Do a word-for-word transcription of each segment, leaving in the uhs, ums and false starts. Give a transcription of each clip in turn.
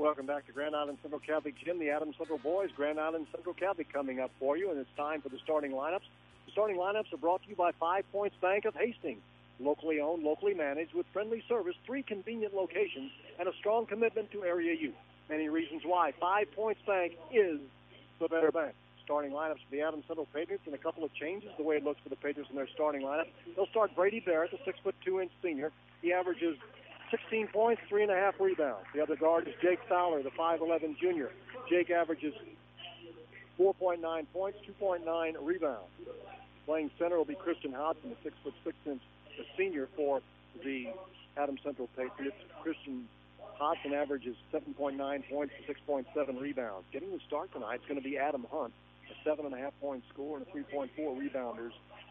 welcome back to Grand Island Central Catholic Gym. The Adams Central boys, Grand Island Central Catholic coming up for you, and it's time for the starting lineups. The starting lineups are brought to you by Five Points Bank of Hastings. Locally owned, locally managed, with friendly service, three convenient locations, and a strong commitment to area youth. Many reasons why Five Points Bank is the better bank. Starting lineups for the Adams Central Patriots, and a couple of changes the way it looks for the Patriots in their starting lineup. They'll start Brady Barrett, the six foot two inch senior. He averages sixteen points, three and a half rebounds. The other guard is Jake Fowler, the five eleven junior. Jake averages four point nine points, two point nine rebounds. Playing center will be Christian Hodson, the six foot six inch senior for the Adams Central Patriots. Christian Hodson averages seven point nine points, six point seven rebounds. Getting the start tonight is going to be Adam Hunt, a seven and a half point scorer and a three point four rebounders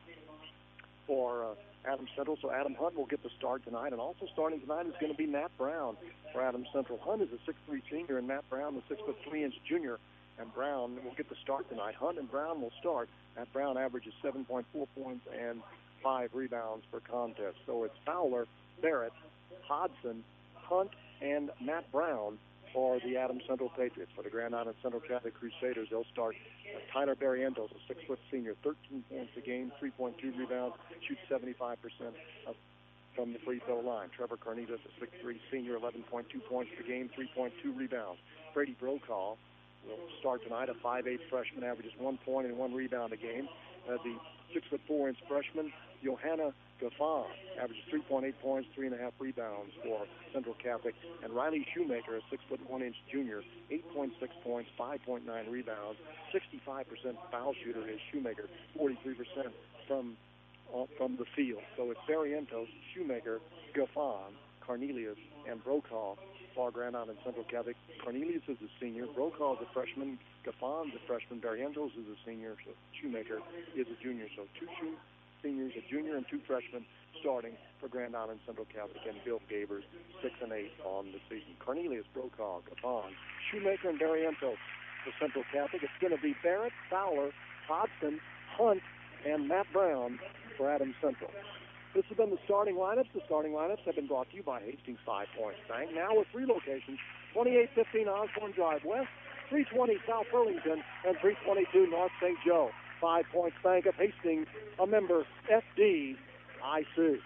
for uh, Adams Central. So Adam Hunt will get the start tonight. And also starting tonight is going to be Matt Brown for Adams Central. Hunt is a six three senior, and Matt Brown, the six foot three inch junior. And Brown will get the start tonight. Hunt and Brown will start. Matt Brown averages seven point four points and five rebounds per contest. So it's Fowler, Barrett, Hodson, Hunt, and Matt Brown for the Adams Central Patriots. For the Grand Island Central Catholic Crusaders, they'll start uh, Tyler Barrientos, a six foot senior, thirteen points a game, three point two rebounds, shoots seventy-five percent of, from the free throw line. Trevor Carnitas, a six three senior, eleven point two points per game, three point two rebounds. Brady Brokaw will start tonight, a five eight freshman, averages one point and one rebound a game. Uh, the six foot four inch freshman, Johanna Gaffon, averages three point eight points, three and a half rebounds for Central Catholic. And Riley Shoemaker, a six foot one inch junior, eight point six points, five point nine rebounds, sixty-five percent foul shooter is Shoemaker, forty-three percent from uh, from the field. So it's Barrientos, Shoemaker, Gaffon, Cornelius, and Brokaw for Grand Island Central Catholic. Cornelius is a senior, Brokaw is a freshman, Gaffon's a freshman, Barrientos is a senior, so Shoemaker is a junior. So two shoe seniors, a junior, and two freshmen starting for Grand Island Central Catholic, and Bill Gabers, six and eight on the season. Cornelius, Brokaw, Gaffon, Shoemaker, and Barrientos for Central Catholic. It's going to be Barrett, Fowler, Hodson, Hunt, and Matt Brown for Adams Central. This has been the starting lineups. The starting lineups have been brought to you by Hastings Five Points Bank, now with three locations, twenty-eight fifteen Osborne Drive West, three twenty South Burlington, and three twenty-two North Saint Joe. Five Points Bank of Hastings, a member F D I C.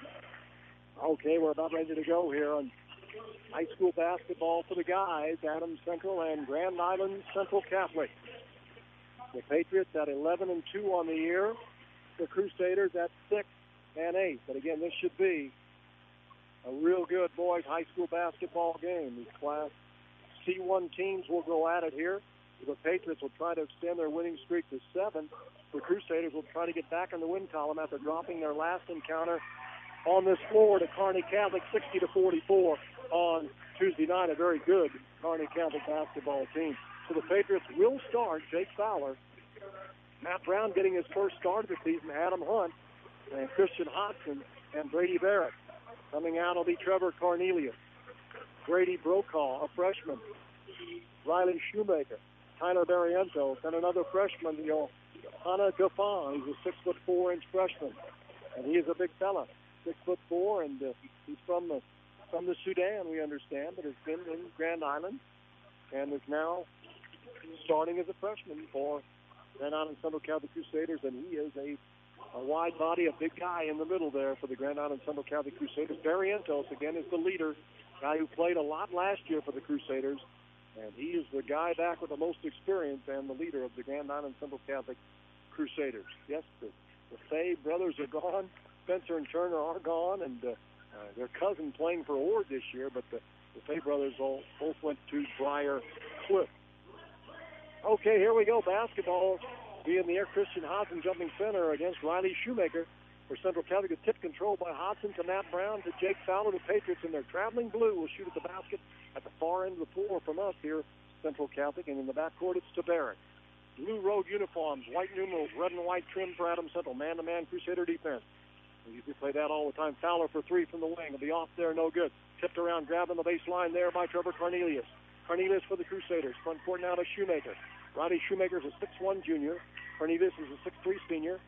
Okay, we're about ready to go here on high school basketball for the guys, Adams Central and Grand Island Central Catholic. The Patriots at eleven and two on the year, the Crusaders at six and eight. But again, this should be a real good boys high school basketball game. These Class C one teams will go at it here. The Patriots will try to extend their winning streak to seven. The Crusaders will try to get back in the win column after dropping their last encounter on this floor to Kearney Catholic sixty to forty-four on Tuesday night. A very good Kearney Catholic basketball team. So the Patriots will start Jake Fowler, Matt Brown getting his first start of the season, Adam Hunt, and Christian Hodson, and Brady Barrett. Coming out will be Trevor Cornelius, Brady Brokaw, a freshman, Riley Shoemaker, Tyler Barrientos, and another freshman, you know, Hannah Gaffon. He's a six foot four inch freshman, and he is a big fella, six foot four, and uh, he's from the from the Sudan, we understand, but has been in Grand Island and is now starting as a freshman for Grand Island Central Catholic Crusaders, and he is a a wide body, a big guy in the middle there for the Grand Island Central Catholic Crusaders. Barrientos, again, is the leader, guy who played a lot last year for the Crusaders, and he is the guy back with the most experience and the leader of the Grand Island Central Catholic Crusaders. Yes, the, the Fay brothers are gone. Spencer and Turner are gone, and uh, uh, their cousin playing for Ord this year, but the, the Fay brothers all, both went to Briar Cliff. Okay, here we go. Basketball. Be in the air, Christian Hodson jumping center against Riley Shoemaker for Central Catholic. A tip controlled by Hodson to Matt Brown to Jake Fowler. The Patriots in their traveling blue will shoot at the basket at the far end of the floor from us here, Central Catholic. And in the backcourt, it's to Barrett. Blue road uniforms, white numerals, red and white trim for Adams Central. Man-to-man Crusader defense. We usually play that all the time. Fowler for three from the wing. It'll be off there, no good. Tipped around, grabbing the baseline there by Trevor Cornelius. Cornelius for the Crusaders. Front court now to Shoemaker. Riley Shoemaker is a six one junior. Cornelius is a six three senior.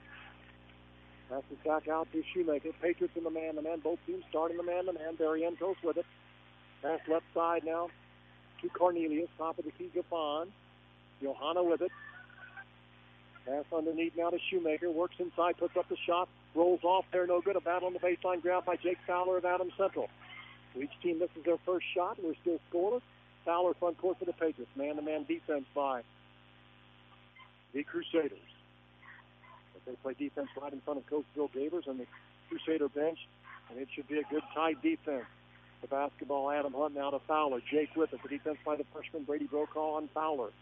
Passes back out to Shoemaker. Patriots in the man-to-man. Both teams starting the man-to-man. Barrientos with it. Pass left side now to Cornelius. Top of the key, Gaffon. Johanna with it. Pass underneath now to Shoemaker. Works inside, puts up the shot. Rolls off there, no good. A battle on the baseline, grabbed by Jake Fowler of Adams Central. Each team misses their first shot, and we're still scoreless. Fowler front court for the Patriots. Man-to-man defense by the Crusaders. But they play defense right in front of Coach Bill Gavers on the Crusader bench, and it should be a good tight defense. The basketball, Adam Hunt now to Fowler. Jake with it. The defense by the freshman, Brady Brokaw on Fowler.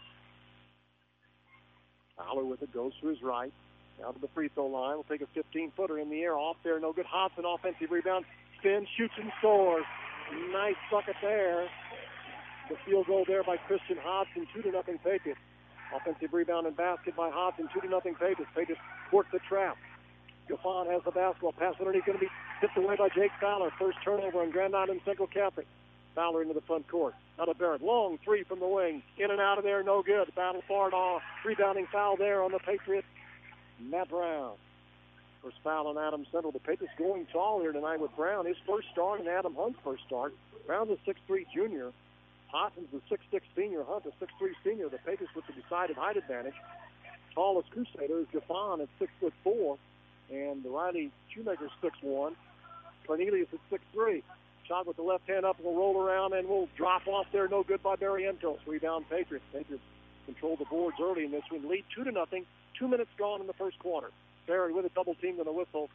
Fowler with it, goes to his right. Down to the free throw line. We'll take a fifteen-footer in the air. Off there, no good. Hodson, offensive rebound. Spins, shoots, and scores. Nice bucket there. The field goal there by Christian Hodson. Two to nothing Patriots. Offensive rebound and basket by Hodson. Two to nothing Patriots. Patriots work the trap. Gaffon has the basketball. Pass underneath, going to be tipped away by Jake Fowler. First turnover on Grand Island Central Catholic. Fowler into the front court. Out of Barrett. Long three from the wing. In and out of there, no good. Battle for it all. Rebounding foul there on the Patriots. Matt Brown. First foul on Adams Central. The Patriots going tall here tonight with Brown. His first start and Adam Hunt's first start. Brown's a six three junior. Hodson's a six six senior. Hunt a six three senior. The Patriots with the decided height advantage. Tallest Crusader is Gaffon at six foot four. And the Riley Shoemaker's six one. Cornelius at six three. Shot with the left hand up, will roll around, and will drop off there. No good by Barrientos. Rebound Patriots. Patriots control the boards early in this one. Lead two to nothing. Two minutes gone in the first quarter. Barry with a double team and a whistle.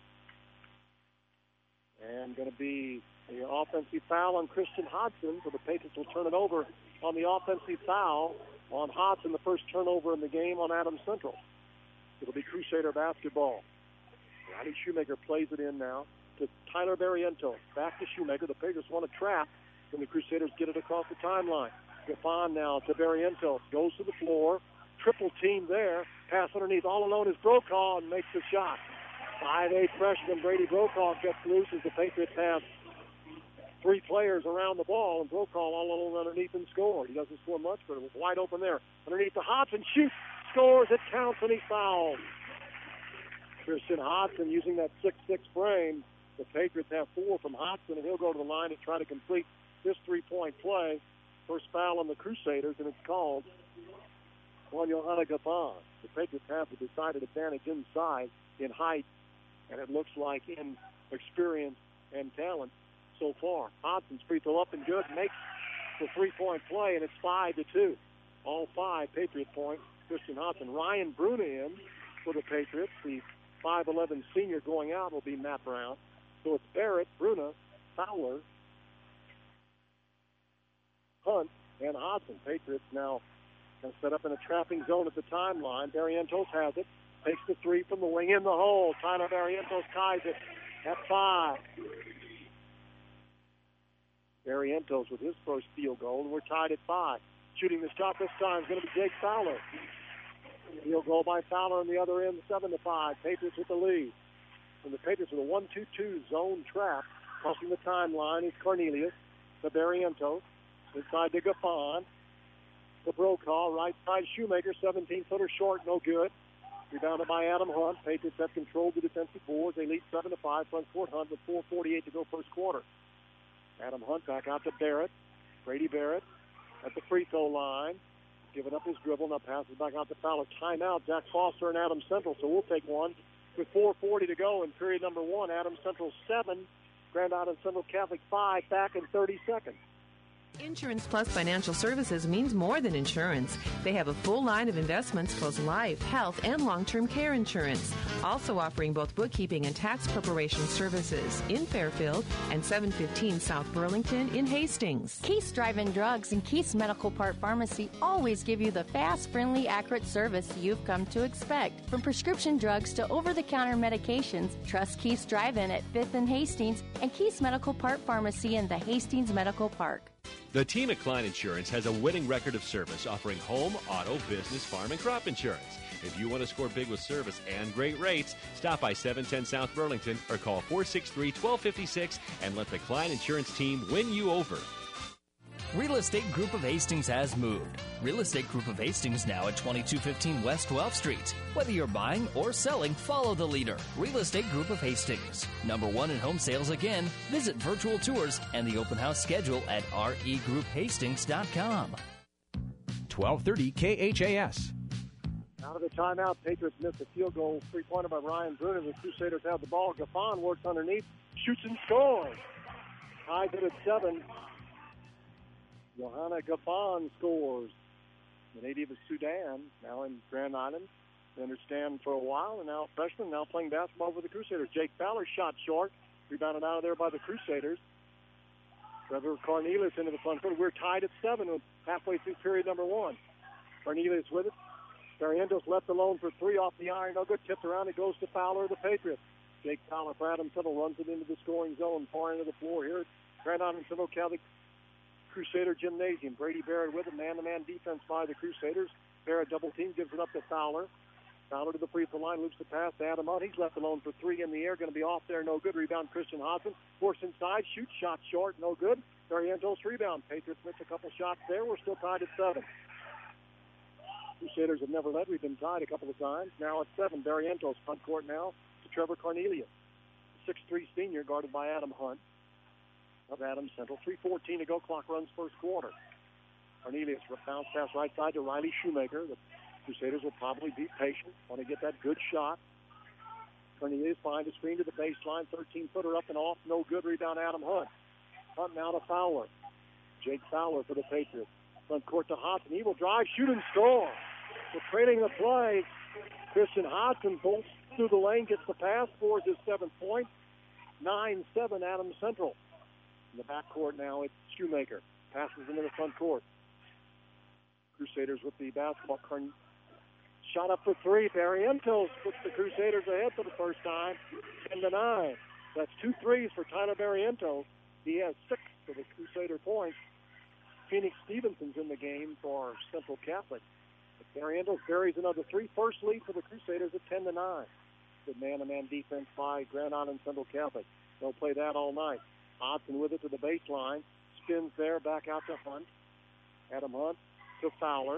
And going to be the offensive foul on Christian Hodson. So the Patriots will turn it over on the offensive foul on Hodson, the first turnover in the game on Adams Central. It'll be Crusader basketball. Riley Shoemaker plays it in now to Tyler Barrientos. Back to Shoemaker. The Patriots want to trap, and the Crusaders get it across the timeline. Gaffon now to Barrientos. Goes to the floor. Triple team there. Pass underneath. All alone is Brokaw and makes the shot. five eight freshman Brady Brokaw gets loose as the Patriots have three players around the ball, and Brokaw all alone underneath and scored. He doesn't score much, but it was wide open there. Underneath the Hodson, shoots, scores, it counts, and he fouls. Christian Hodson using that six six frame. The Patriots have four from Hodson, and he'll go to the line to try to complete this three-point play. First foul on the Crusaders, and it's called on Johanna Gaffon. The Patriots have the decided advantage inside in height, and it looks like in experience and talent so far. Hodson's free throw up and good, makes the three-point play, and it's five to two. All five Patriot points. Christian Hodson. Ryan Bruna in for the Patriots. The five eleven senior going out will be Matt Brown. So it's Barrett, Bruna, Fowler, Hunt, and Hodson. Patriots now set up in a trapping zone at the timeline. Barrientos has it. Takes the three from the wing in the hole. Tyler Barrientos ties it at five. Barrientos with his first field goal, and we're tied at five. Shooting the shot this time is going to be Jake Fowler. Field goal by Fowler on the other end, seven to five. Patriots with the lead. And the Patriots with a one two two zone trap. Crossing the timeline is Cornelius. The Barrientos. Inside to Gaffon. The Brokaw. Right side Shoemaker. seventeen-footer short. No good. Rebounded by Adam Hunt. Patriots have controlled the defensive boards. They lead seven to five. Front court Hunt with four forty-eight to go first quarter. Adam Hunt back out to Barrett. Brady Barrett at the free throw line. Giving up his dribble. Now passes back out to Fowler. Timeout. Jack Foster and Adams Central. So we'll take one with four forty to go in period number one. Adams Central seven. Grand Island Central Catholic five. Back in thirty seconds. Insurance Plus Financial Services means more than insurance. They have a full line of investments plus life, health, and long-term care insurance. Also offering both bookkeeping and tax preparation services in Fairfield and seven fifteen South Burlington in Hastings. Keith's Drive-In Drugs and Keith's Medical Part Pharmacy always give you the fast, friendly, accurate service you've come to expect. From prescription drugs to over-the-counter medications, trust Keith's Drive-In at fifth and Hastings and Keith's Medical Part Pharmacy in the Hastings Medical Park. The team at Klein Insurance has a winning record of service, offering home, auto, business, farm, and crop insurance. If you want to score big with service and great rates, stop by seven ten South Burlington or call four six three, one two five six and let the Klein Insurance team win you over. Real Estate Group of Hastings has moved. Real Estate Group of Hastings now at twenty-two fifteen West twelfth Street. Whether you're buying or selling, follow the leader. Real Estate Group of Hastings. Number one in home sales again. Visit virtual tours and the open house schedule at r e group hastings dot com. twelve thirty K H A S. Out of the timeout, Patriots missed a field goal, three-pointer by Ryan Bruner. The Crusaders have the ball. Gaffon works underneath, shoots and scores. Ties it at seven. Johanna Gaffon scores. The native of Sudan, now in Grand Island. They understand for a while, and now a freshman, now playing basketball for the Crusaders. Jake Fowler shot short, rebounded out of there by the Crusaders. Trevor Cornelius into the front court. We're tied at seven with halfway through period number one. Cornelius with it. Barrientos left alone for three off the iron. No good. Tipped around. It goes to Fowler of the Patriots. Jake Fowler for Adam Tuttle runs it into the scoring zone, far into the floor here. Grand Island Central Catholic Crusader Gymnasium. Brady Barrett with it. Man-to-man defense by the Crusaders. Barrett double team, gives it up to Fowler. Fowler to the free throw line, loops the pass to Adam Hunt. He's left alone for three in the air. Going to be off there. No good. Rebound Christian Hodson. Forced inside. Shoots. Shot short. No good. Barrientos rebound. Patriots missed a couple shots there. We're still tied at seven. Crusaders have never led. We've been tied a couple of times. Now at seven. Barrientos front court now to Trevor Cornelius. six three senior guarded by Adam Hunt of Adams Central. three fourteen to go. Clock runs first quarter. Cornelius bounce pass right side to Riley Shoemaker. The Crusaders will probably be patient. Want to get that good shot. Cornelius behind the screen to the baseline. thirteen-footer up and off. No good. Rebound Adam Hunt. Hunt now to Fowler. Jake Fowler for the Patriots. Front court to Hodson. He will drive, shoot, and score. We're trailing the play. Christian Hodson bolts through the lane, gets the pass, scores his seventh point. nine seven Adams Central. In the backcourt now, it's Shoemaker. Passes into the front court. Crusaders with the basketball. Shot up for three. Barrientos puts the Crusaders ahead for the first time. ten to nine. That's two threes for Tyler Barrientos. He has six for the Crusader points. Phoenix Stevenson's in the game for Central Catholic. But Barrientos buries another three. First lead for the Crusaders at ten to nine. Good man-to-man defense by Grand Island Central Catholic. They'll play that all night. Hodson with it to the baseline. Spins there, back out to Hunt. Adam Hunt to Fowler.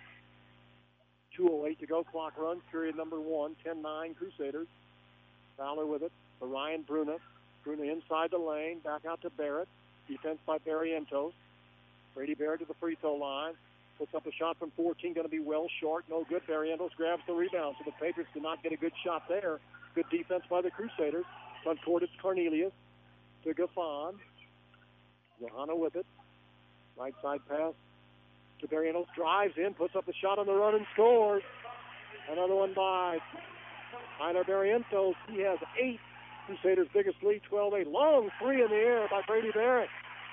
two oh eight to go. Clock runs. Period number one. ten nine Crusaders. Fowler with it to Ryan Bruna. Bruna inside the lane. Back out to Barrett. Defense by Barrientos. Brady Barrett to the free throw line. Puts up a shot from fourteen. Going to be well short. No good. Barrientos grabs the rebound. So the Patriots did not get a good shot there. Good defense by the Crusaders. Front court it's Cornelius to Gaffon. Johanna with it. Right side pass to Barrientos. Drives in. Puts up a shot on the run and scores. Another one by Tyler Barrientos. He has eight. Crusaders' biggest lead, twelve eight. Long three in the air by Brady Barrett.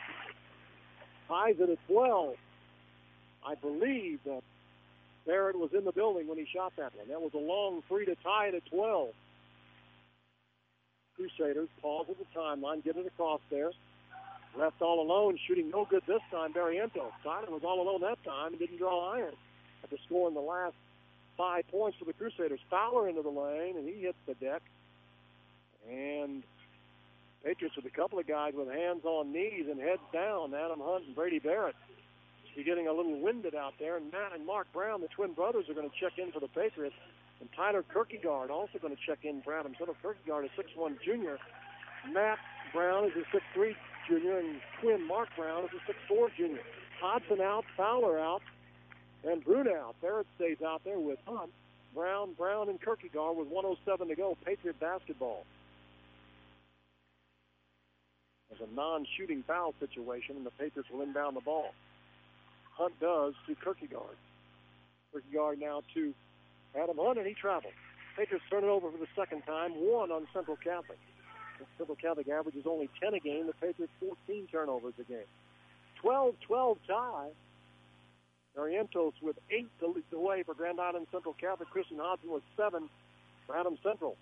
Ties it at twelve. I believe that Barrett was in the building when he shot that one. That was a long three to tie it at twelve. Crusaders pause at the timeline, get it across there. Left all alone, shooting no good this time, Barrientos. Tyler was all alone that time and didn't draw iron. After scoring the last five points for the Crusaders. Fowler into the lane, and he hits the deck. And Patriots with a couple of guys with hands on knees and heads down, Adam Hunt and Brady Barrett. He's getting a little winded out there. And Matt and Mark Brown, the twin brothers, are going to check in for the Patriots. And Tyler Kierkegaard also going to check in for Adam Central. Kierkegaard is six one junior. Matt Brown is a six three junior, and twin Mark Brown is a six four junior. Hodson out, Fowler out, and Brune out. Barrett stays out there with Hunt, Brown, Brown, and Kierkegaard with one oh seven to go. Patriot basketball. There's a non-shooting foul situation, and the Patriots will inbound the ball. Hunt does to Kierkegaard. Kierkegaard now to Adam Hunt, and he travels. Patriots turn it over for the second time, one on Central Catholic. The Central Catholic average is only ten a game. The Patriots fourteen turnovers a game. twelve twelve tie. Barrientos with eight to lead the way for Grand Island Central Catholic. Christian Hodson with seven for Adams Central.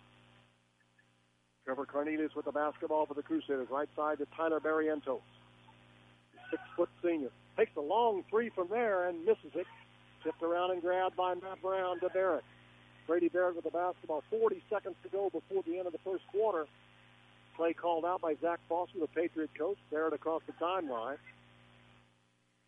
Trevor Cornelius with the basketball for the Crusaders. Right side to Tyler Barrientos. Six-foot senior. Takes a long three from there and misses it. Tipped around and grabbed by Matt Brown to Barrett. Brady Barrett with the basketball. forty seconds to go before the end of the first quarter. Play called out by Zach Foster, the Patriot coach. Barrett across the timeline.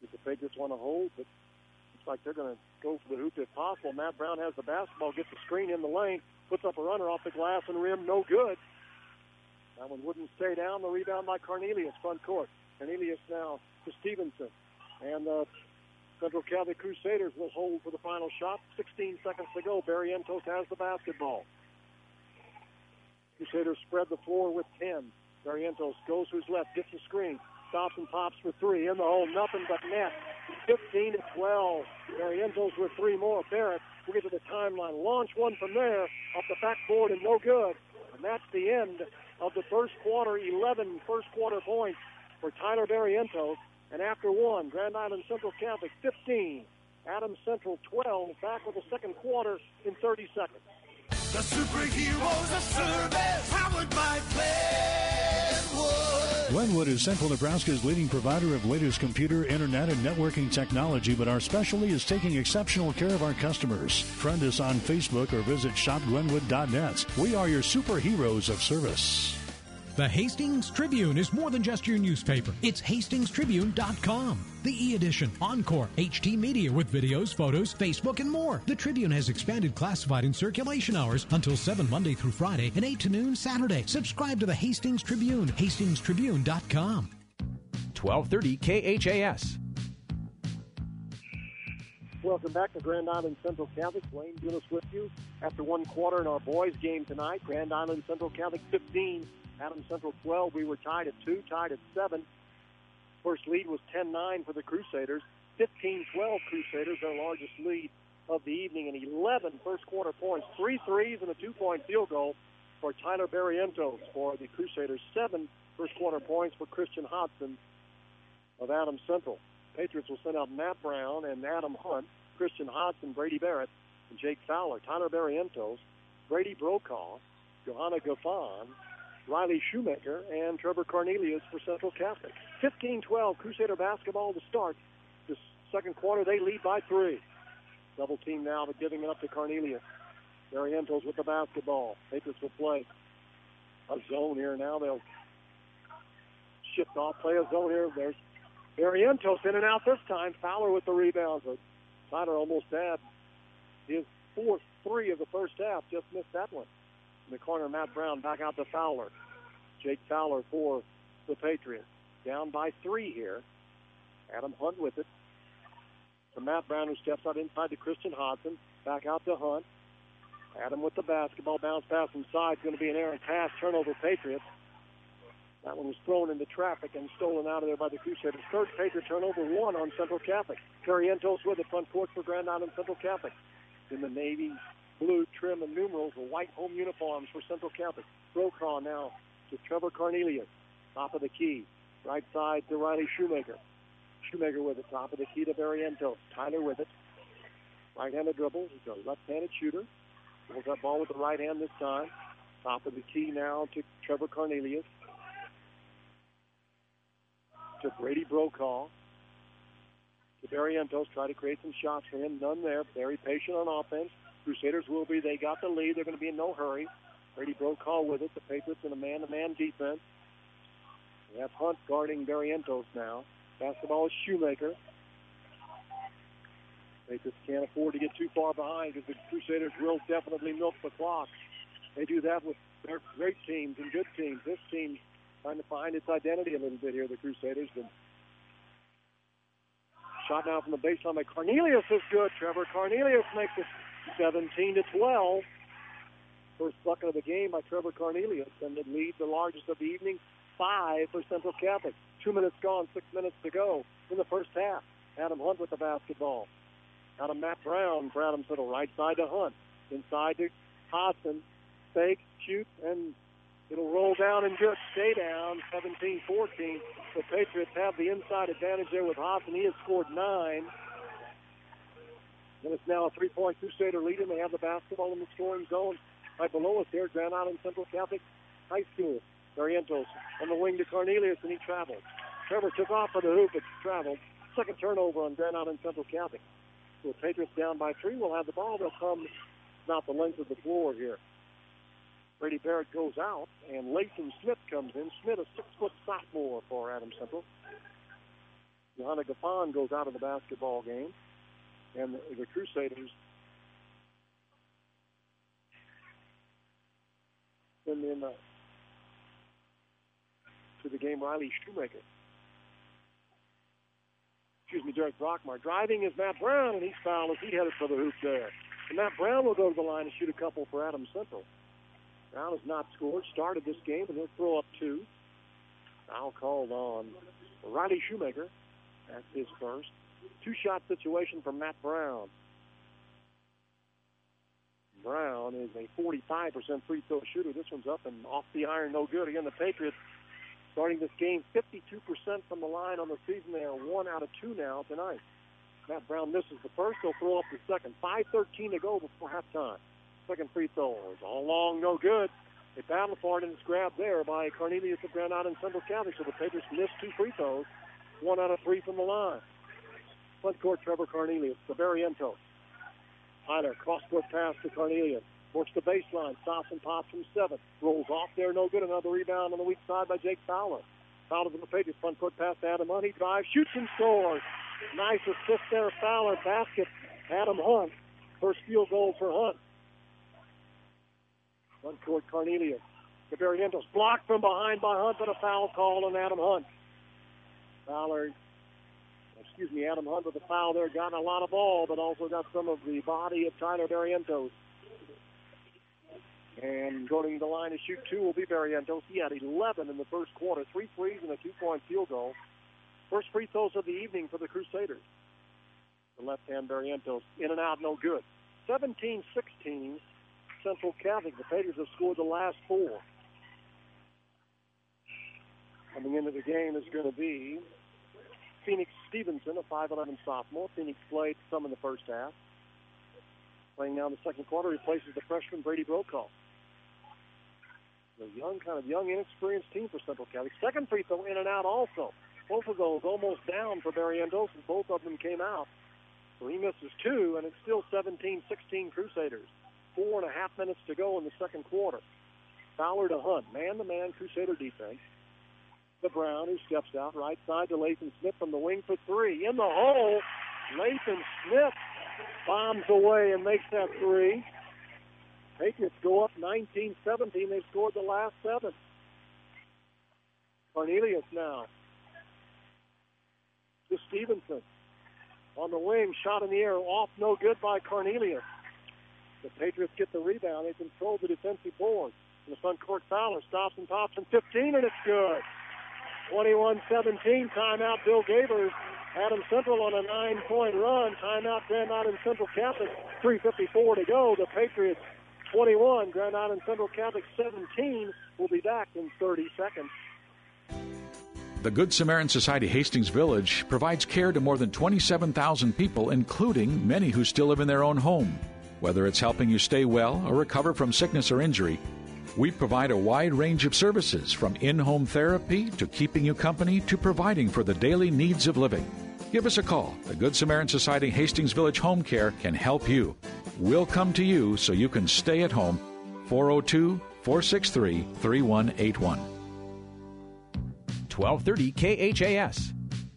The Patriots want to hold, but looks like they're going to go for the hoop if possible. Matt Brown has the basketball, gets the screen in the lane, puts up a runner off the glass and rim, no good. That one wouldn't stay down. The rebound by Cornelius, front court. Cornelius now to Stevenson. And the Central Catholic Crusaders will hold for the final shot. sixteen seconds to go. Barrientos has the basketball. Crusaders spread the floor with ten. Barrientos goes to his left, gets the screen, stops and pops for three. In the hole, nothing but net. fifteen to twelve. Barrientos with three more. Barrett will get to the timeline. Launch one from there off the backboard and no good. And that's the end of the first quarter. eleven first quarter points for Tyler Barrientos. And after one, Grand Island Central Catholic fifteen, Adams Central twelve. Back with the second quarter in thirty seconds. The superheroes of service, powered by Glenwood. Glenwood is Central Nebraska's leading provider of latest computer, internet, and networking technology, but our specialty is taking exceptional care of our customers. Friend us on Facebook or visit shop glenwood dot net. We are your superheroes of service. The Hastings Tribune is more than just your newspaper. It's hastings tribune dot com. The e-edition, Encore, H D Media with videos, photos, Facebook, and more. The Tribune has expanded classified and circulation hours until seven Monday through Friday and eight to noon Saturday. Subscribe to the Hastings Tribune, hastings tribune dot com. twelve thirty K H A S. Welcome back to Grand Island Central Catholic. Wayne Gillis with you after one quarter in our boys game tonight. Grand Island Central Catholic fifteen. Adams Central twelve. We were tied at two, tied at seven. First lead was ten nine for the Crusaders. fifteen twelve Crusaders, their largest lead of the evening, and eleven first quarter points. Three threes and a two-point field goal for Tyler Barrientos for the Crusaders. Seven first quarter points for Christian Hodson of Adams Central. Patriots will send out Matt Brown and Adam Hunt, Christian Hodson, Brady Barrett, and Jake Fowler. Tyler Barrientos, Brady Brokaw, Johanna Gaffon, Riley Shoemaker, and Trevor Cornelius for Central Catholic. fifteen twelve Crusader basketball to start. This second quarter, they lead by three. Double team now, but giving it up to Cornelius. Barrientos with the basketball. Patriots will play a zone here now. They'll shift off, play a zone here. There's Barrientos in and out this time. Fowler with the rebound. But Tyler almost had his fourth three of the first half. Just missed that one. In the corner, Matt Brown back out to Fowler. Jake Fowler for the Patriots. Down by three here. Adam Hunt with it. To Matt Brown, who steps out inside to Christian Hodson. Back out to Hunt. Adam with the basketball. Bounce pass inside. It's going to be an errant pass. Turnover Patriots. That one was thrown into traffic and stolen out of there by the Crusaders. Third Patriot turnover, one on Central Catholic. Barrientos with it, front court for Grand Island Central Catholic. In the navy blue trim and numerals, the white home uniforms for Central Catholic. Brokaw now to Trevor Cornelius. Top of the key. Right side to Riley Shoemaker. Shoemaker with it. Top of the key to Barrientos. Tyler with it. Right-handed dribble. He's a left-handed shooter. Pulls that ball with the right hand this time. Top of the key now to Trevor Cornelius. To Brady Brokaw. To Barrientos. Try to create some shots for him. None there. Very patient on offense. Crusaders will be. They got the lead. They're going to be in no hurry. Brady Brokaw with it. The Patriots in a man-to-man defense. We have Hunt guarding Barrientos now. Basketball is Shoemaker. Patriots can't afford to get too far behind because the Crusaders will definitely milk the clock. They do that with their great teams and good teams. This team trying to find its identity a little bit here, the Crusaders. But shot now from the baseline by Cornelius is good. Trevor Cornelius makes it seventeen to twelve. First bucket of the game by Trevor Cornelius, and it leads the largest of the evening, five for Central Catholic. Two minutes gone, six minutes to go in the first half. Adam Hunt with the basketball. Out of Matt Brown for Adams Central, right side to Hunt. Inside to Hodson. Fake, shoot, and it'll roll down and just stay down, seventeen fourteen. The Patriots have the inside advantage there with Hodson. He has scored nine. And it's now a three-point Crusader lead, and they have the basketball in the scoring zone right below us here, Grand Island Central Catholic High School. Barrientos on the wing to Cornelius, and he traveled. Trevor took off for the hoop, but traveled. Second turnover on Grand Island Central Catholic. So the Patriots down by three will have the ball. They'll come about the length of the floor here. Brady Barrett goes out, and Layton Smith comes in. Smith, a six-foot sophomore for Adams Central. Johanna Gafan goes out of the basketball game. And the, the Crusaders send in uh, to the game Riley Shoemaker. Excuse me, Derek Brockmeyer. Driving is Matt Brown, and he's fouled as he headed for the hoop there. And Matt Brown will go to the line and shoot a couple for Adams Central. Brown has not scored, started this game, and he'll throw up two. Foul called on Riley Shoemaker. That's his first. Two-shot situation for Matt Brown. Brown is a forty-five percent free throw shooter. This one's up and off the iron, no good. Again, the Patriots starting this game fifty-two percent from the line on the season. They are one out of two now tonight. Matt Brown misses the first. He'll throw up the second. five thirteen to go before halftime. Second free throw is all long, no good. They battle for it, and it's grabbed there by Cornelius of Grand Island Central Catholic. So the Patriots missed two free throws, one out of three from the line. Front court, Trevor Cornelius, the Barrientos. Tyler, cross-court pass to Cornelius. Works the baseline, stops and pops from seven. Rolls off there, no good. Another rebound on the weak side by Jake Fowler. Fowler from the Patriots, front court pass to Adam Hunt. He drives, shoots and scores. Nice assist there, Fowler. Basket, Adam Hunt. First field goal for Hunt. Front court, Cornelius. The Barrientos blocked from behind by Hunt, but a foul call on Adam Hunt. Fowler, excuse me, Adam Hunt with a foul there. Gotten a lot of ball, but also got some of the body of Tyler Barrientos. And going to the line to shoot two will be Barrientos. He had eleven in the first quarter, three threes and a two-point field goal. First free throws of the evening for the Crusaders. The left-hand Barrientos, in and out, no good. seventeen sixteen, Central Catholic. The Patriots have scored the last four. Coming into the game is going to be Phoenix Stevenson, a five eleven sophomore. Phoenix played some in the first half. Playing now in the second quarter, replaces the freshman Brady Brokaw. A young, kind of young, inexperienced team for Central Catholic. Second free throw in and out also. Both of those almost down for Barrientos, and both of them came out. So he misses two, and it's still seventeen sixteen Crusaders. Four and a half minutes to go in the second quarter. Fowler to Hunt. Man-to-man Crusader defense. The Brown, who steps out right side to Lathan Smith from the wing for three. In the hole, Lathan Smith bombs away and makes that three. Patriots go up nineteen seventeen. They've scored the last seven. Cornelius now to Stevenson. On the wing, shot in the air, off, no good by Cornelius. The Patriots get the rebound. They control the defensive board. In the front court, Fowler stops and pops from fifteen, and it's good. twenty-one seventeen, timeout, Bill Gabers. Adams Central on a nine-point run. Timeout, Grand Island Central Catholic. three fifty-four to go. The Patriots twenty-one, Grand Island Central Catholic seventeen. We'll be back in thirty seconds. The Good Samaritan Society Hastings Village provides care to more than twenty-seven thousand people, including many who still live in their own home. Whether it's helping you stay well or recover from sickness or injury, we provide a wide range of services, from in-home therapy to keeping you company to providing for the daily needs of living. Give us a call. The Good Samaritan Society Hastings Village Home Care can help you. We'll come to you so you can stay at home. four oh two, four six three, three one eight one. twelve thirty K H A S.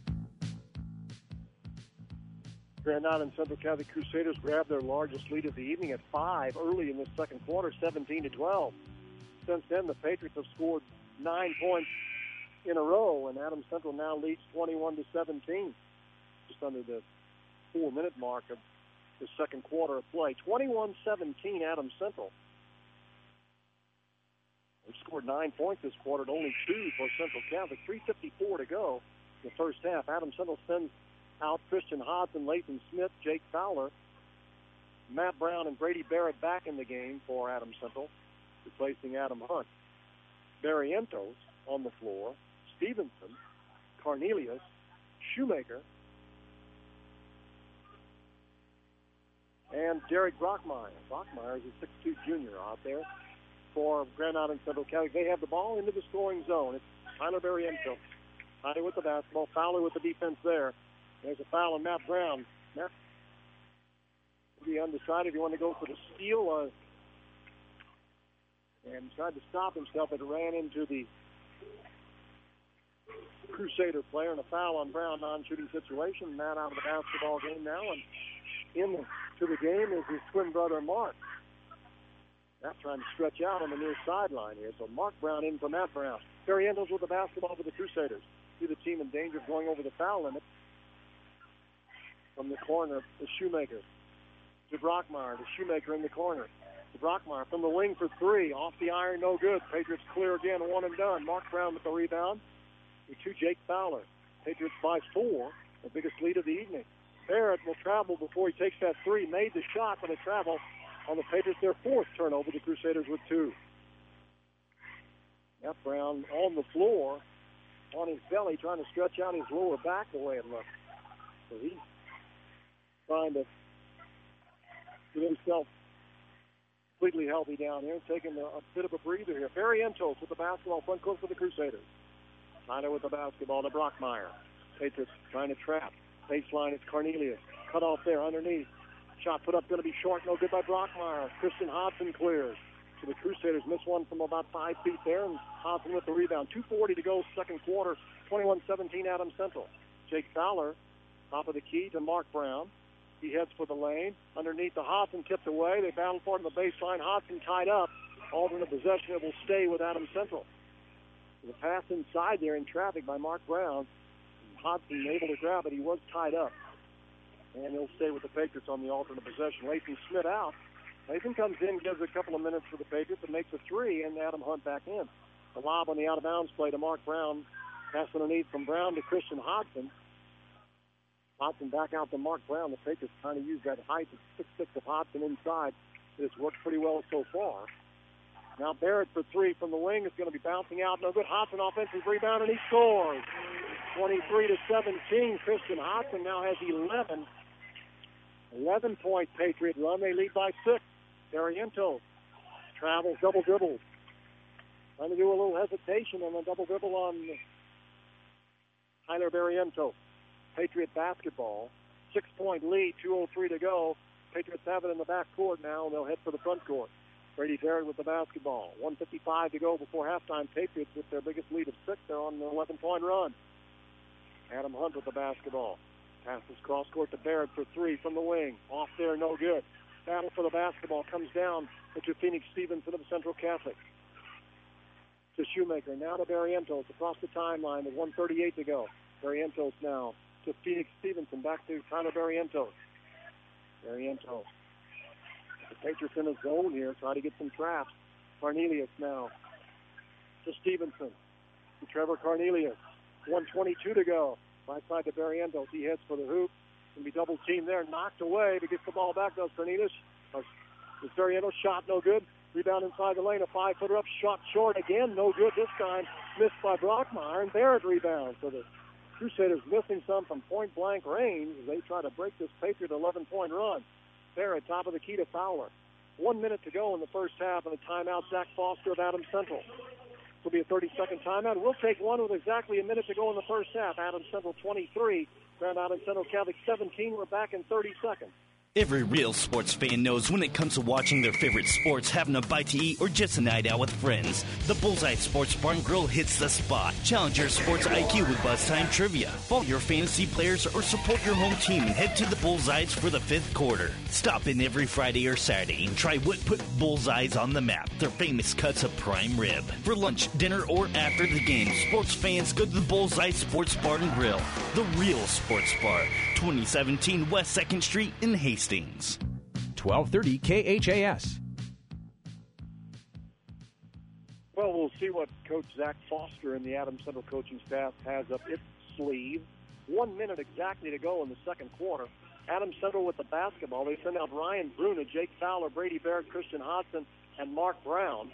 Grand Island Central Catholic Crusaders grabbed their largest lead of the evening at five early in the second quarter, seventeen to twelve. Since then, the Patriots have scored nine points in a row, and Adams Central now leads twenty-one to seventeen, just under the four-minute mark of the second quarter of play. twenty-one seventeen, Adams Central. They've scored nine points this quarter, and only two for Central Catholic. three fifty-four to go in the first half. Adams Central sends out Christian Hodson, Lathan Smith, Jake Fowler, Matt Brown, and Brady Barrett back in the game for Adams Central, replacing Adam Hunt. Barrientos on the floor, Stevenson, Cornelius, Shoemaker, and Derek Brockmeyer. Brockmeyer is a six two junior out there for Grand Island Central Catholic. They have the ball into the scoring zone. It's Tyler Barrientos. Tyler with the basketball, Fowler with the defense there. There's a foul on Matt Brown. Matt, be undecided if you want to go for the steal, uh, and tried to stop himself, but ran into the Crusader player, and a foul on Brown, non-shooting situation. Matt out of the basketball game now, and in the, to the game is his twin brother, Mark. Matt trying to stretch out on the near sideline here. So Mark Brown in for Matt Brown. Barrientos with the basketball for the Crusaders. See the team in danger of going over the foul limit. From the corner, the Shoemaker. To Brockmeyer, the Shoemaker in the corner. To Brockmeyer from the wing for three. Off the iron, no good. Patriots clear again, one and done. Mark Brown with the rebound. To Jake Fowler. Patriots by four, the biggest lead of the evening. Barrett will travel before he takes that three. Made the shot, but a travel on the Patriots, their fourth turnover. The Crusaders with two. Matt Brown on the floor, on his belly, trying to stretch out his lower back the way it looks. So he's trying to get himself completely healthy down here, taking a, a bit of a breather here. Barrientos with the basketball, front court for the Crusaders. Tyler with the basketball to Brockmeyer. Patriots trying to trap. Baseline, it's Cornelius. Cut off there underneath. Shot put up, going to be short, no good by Brockmeyer. Christian Hodson clears. So the Crusaders miss one from about five feet there, and Hodson with the rebound. two forty to go, second quarter, twenty-one seventeen Adams Central. Jake Fowler, top of the key to Mark Brown. He heads for the lane. Underneath the Hodson, tipped away. They battle for it on the baseline. Hodson tied up. Alternate possession, it will stay with Adams Central. The pass inside there in traffic by Mark Brown. Hodson able to grab it. He was tied up. And he'll stay with the Patriots on the alternate possession. Lathan Smith out. Lathan comes in, gives a couple of minutes for the Patriots, and makes a three, and Adam Hunt back in. The lob on the out-of-bounds play to Mark Brown. Pass underneath from Brown to Christian Hodson. Hodson back out to Mark Brown. The Patriots trying to use that height of six six of Hodson inside. It's worked pretty well so far. Now Barrett for three from the wing is going to be bouncing out. No good. Hodson offensive rebound, and he scores. twenty-three to seventeen. Christian Hodson now has eleven. eleven-point Patriot run. They lead by six. Barrientos travels, double dribbles. Trying to do a little hesitation on the double dribble on Tyler Barrientos. Patriot basketball. Six-point lead, two oh three to go. Patriots have it in the back court now, and they'll head for the front court. Brady Barrett with the basketball. one fifty-five to go before halftime. Patriots with their biggest lead of six. They're on an eleven-point run. Adam Hunt with the basketball. Passes cross-court to Barrett for three from the wing. Off there, no good. Battle for the basketball comes down to Phoenix Stevenson of Central Catholic. To Shoemaker, now to Barrientos across the timeline with one thirty-eight to go. Barrientos now to Phoenix Stevenson, back to Tyler Barrientos. Barrientos. The Patriots in a zone here, trying to get some traps. Cornelius now to Stevenson. To Trevor Cornelius. one twenty-two to go. Right side to Barrientos. He heads for the hoop. Going to be double teamed there. Knocked away, but gets the ball back. Does Cornelius. It's Barrientos. Shot no good. Rebound inside the lane. A five-footer up. Shot short again. No good this time. Missed by Brockmeyer. And Barrett rebounds. So the Crusaders missing some from point-blank range as they try to break this Patriot eleven-point run. Barrett, top of the key to Fowler. One minute to go in the first half, and a timeout. Zach Foster of Adams Central. This will be a thirty-second timeout. We'll take one with exactly a minute to go in the first half. Adams Central twenty-three, Grand Island Central Catholic seventeen. We're back in thirty seconds. Every real sports fan knows when it comes to watching their favorite sports, having a bite to eat, or just a night out with friends, the Bullseye Sports Bar and Grill hits the spot. Challenge your sports I Q with Buzz Time Trivia. Follow your fantasy players or support your home team and head to the Bullseyes for the fifth quarter. Stop in every Friday or Saturday and try what put Bullseyes on the map, their famous cuts of prime rib. For lunch, dinner, or after the game, sports fans go to the Bullseye Sports Bar and Grill, the real sports bar, twenty seventeen West second Street in Hastings. twelve thirty K H A S. Well, we'll see what Coach Zach Foster and the Adams Central coaching staff has up its sleeve. One minute exactly to go in the second quarter. Adams Central with the basketball. They send out Ryan Bruna, Jake Fowler, Brady Barrett, Christian Hodson, and Mark Brown.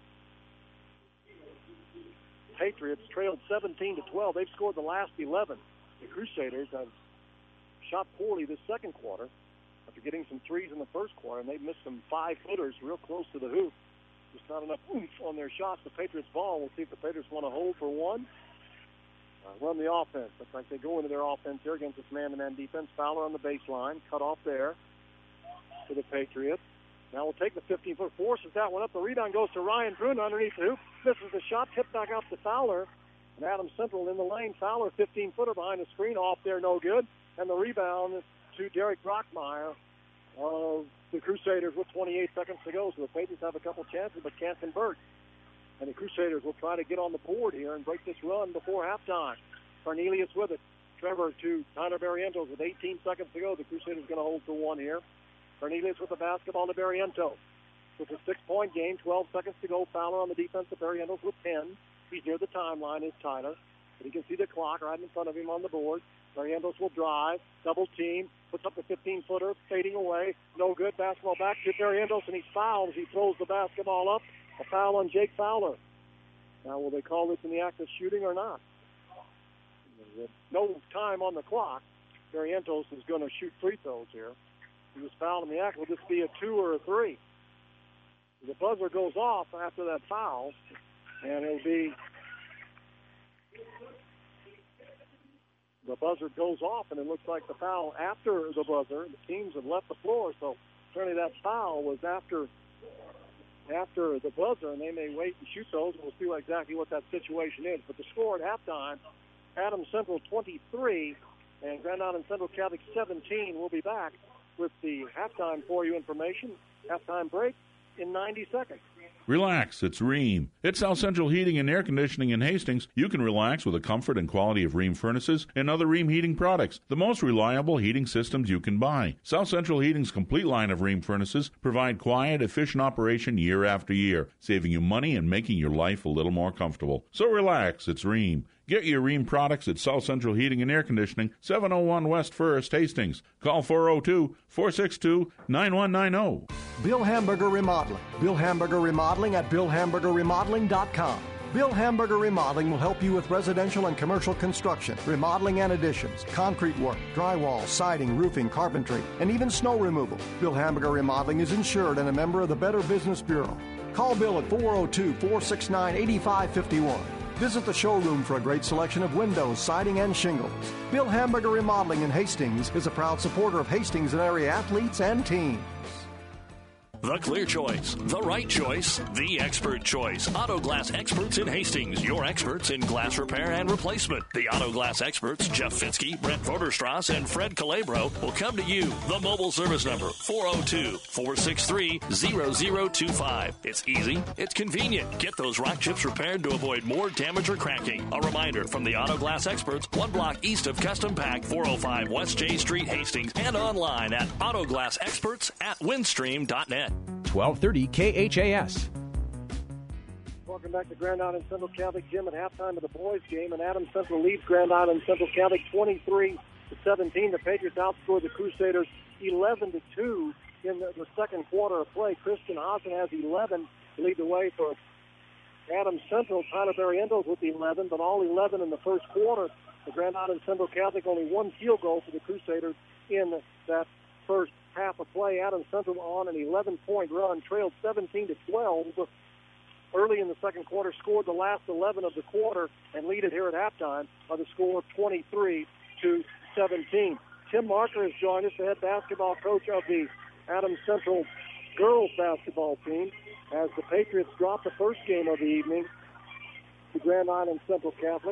Patriots trailed seventeen to twelve. They've scored the last eleven. The Crusaders have shot poorly this second quarter after getting some threes in the first quarter, and they've missed some five-footers real close to the hoop. Just not enough oomph on their shots. The Patriots ball. We'll see if the Patriots want to hold for one. Uh, run the offense. Looks like they go into their offense here against this man-to-man defense. Fowler on the baseline. Cut off there to the Patriots. Now we'll take the fifteen-foot, forces that one up. The rebound goes to Ryan Bruna underneath the hoop. Misses the shot. Tipped back out to Fowler. And Adams Central in the lane. Fowler, fifteen-footer behind the screen, off there, no good. And the rebound to Derek Brockmeyer of the Crusaders with twenty-eight seconds to go. So the Patriots have a couple chances but can't convert. And the Crusaders will try to get on the board here and break this run before halftime. Cornelius with it. Trevor to Tyler Barrientos with eighteen seconds to go. The Crusaders going to hold for one here. Cornelius with the basketball to Barrientos. It's a six-point game, twelve seconds to go. Fowler on the defense of Barrientos with ten. He's near the timeline, is Tyler. But he can see the clock right in front of him on the board. Barrientos will drive, double team, puts up a fifteen-footer, fading away. No good. Basketball back to Barrientos, and he's fouled as he throws the basketball up. A foul on Jake Fowler. Now, will they call this in the act of shooting or not? No time on the clock. Barrientos is going to shoot free throws here. He was fouled in the act. Will this be a two or a three? The buzzer goes off after that foul, and it'll be the buzzer goes off, and it looks like the foul after the buzzer. The teams have left the floor, so certainly that foul was after after the buzzer, and they may wait and shoot those. We'll see exactly what that situation is. But the score at halftime, Adams Central twenty-three and Grand Island Central Catholic seventeen. We'll be back with the halftime for you information. Halftime break in ninety seconds. Relax, it's Rheem. At South Central Heating and Air Conditioning in Hastings, you can relax with the comfort and quality of Rheem furnaces and other Rheem heating products, the most reliable heating systems you can buy. South Central Heating's complete line of Rheem furnaces provide quiet, efficient operation year after year, saving you money and making your life a little more comfortable. So relax, it's Rheem. Get your Rheem products at South Central Heating and Air Conditioning, seven oh one West First, Hastings. Call four oh two, four six two, nine one nine oh. Bill Hamburger Remodeling. Bill Hamburger Remodeling at bill hamburger remodeling dot com. Bill Hamburger Remodeling will help you with residential and commercial construction, remodeling and additions, concrete work, drywall, siding, roofing, carpentry, and even snow removal. Bill Hamburger Remodeling is insured and a member of the Better Business Bureau. Call Bill at four oh two, four six nine, eight five five one. Visit the showroom for a great selection of windows, siding, and shingles. Bill Hamburger Remodeling in Hastings is a proud supporter of Hastings and area athletes and teams. The clear choice, the right choice, the expert choice. Auto Glass Experts in Hastings, your experts in glass repair and replacement. The Auto Glass Experts, Jeff Fitzke, Brent Voderstrass, and Fred Calabro will come to you. The mobile service number, four oh two, four six three, zero zero two five. It's easy, it's convenient. Get those rock chips repaired to avoid more damage or cracking. A reminder from the Auto Glass Experts, one block east of Custom Pack, four oh five West J Street, Hastings, and online at autoglass experts at windstream dot net. twelve thirty K H A S. Welcome back to Grand Island Central Catholic Gym at halftime of the boys' game, and Adams Central leads Grand Island Central Catholic twenty-three to seventeen. The Patriots outscored the Crusaders eleven to two in the, the second quarter of play. Christian Hasen has eleven to lead the way for Adams Central. Tyler Barrientos with eleven, but all eleven in the first quarter. The Grand Island Central Catholic only one field goal for the Crusaders in that first half of play. Adams Central on an eleven-point run, trailed seventeen to twelve early in the second quarter, scored the last eleven of the quarter, and lead it here at halftime by the score of twenty-three to seventeen. Tim Marker has joined us, the head basketball coach of the Adams Central girls basketball team, as the Patriots drop the first game of the evening to Grand Island Central Catholic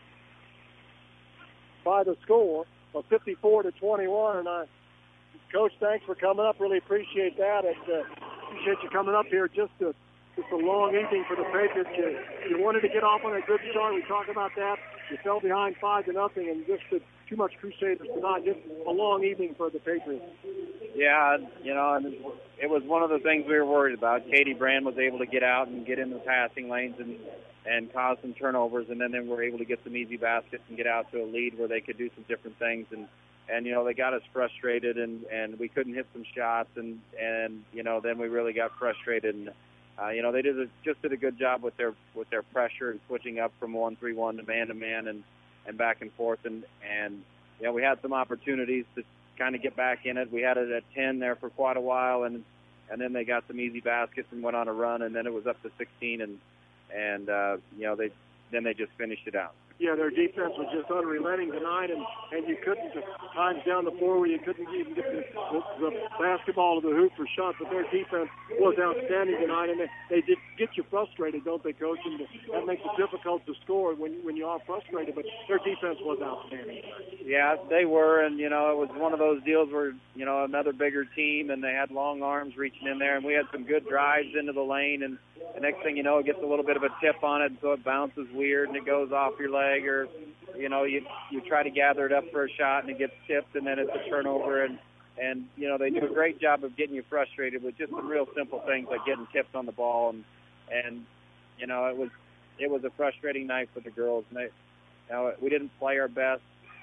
by the score of fifty-four to twenty-one. And I Coach, thanks for coming up. Really appreciate that. And, uh, appreciate you coming up here. Just a, just a long evening for the Patriots. You, you wanted to get off on a good start. We talked about that. You fell behind five to nothing, and just uh, too much Crusaders tonight. Just a long evening for the Patriots. Yeah, you know, and it was one of the things we were worried about. Katie Brand was able to get out and get in the passing lanes and and cause some turnovers, and then they were able to get some easy baskets and get out to a lead where they could do some different things. And And, you know, they got us frustrated, and, and we couldn't hit some shots, and, and you know, then we really got frustrated. And, uh, you know, they did a, just did a good job with their with their pressure and switching up from one three one to man-to-man and, and back and forth. And, and, you know, we had some opportunities to kind of get back in it. We had it at ten there for quite a while, and, and then they got some easy baskets and went on a run, and then it was up to sixteen, and, and uh, you know, they then they just finished it out. Yeah, their defense was just unrelenting tonight, and, and you couldn't, times down the floor where you couldn't even get the, the, the basketball to the hoop for shots, but their defense was outstanding tonight, and they, they did get you frustrated, don't they, Coach? And that makes it difficult to score when, when you are frustrated, but their defense was outstanding tonight. Yeah, they were, and, you know, it was one of those deals where, you know, another bigger team, and they had long arms reaching in there, and we had some good drives into the lane, and the next thing you know, it gets a little bit of a tip on it, so it bounces weird, and it goes off your leg, or, you know, you you try to gather it up for a shot, and it gets tipped, and then it's a turnover, and, and you know, they do a great job of getting you frustrated with just some real simple things like getting tipped on the ball, and, and you know, it was it was a frustrating night for the girls, and they, you know, we didn't play our best,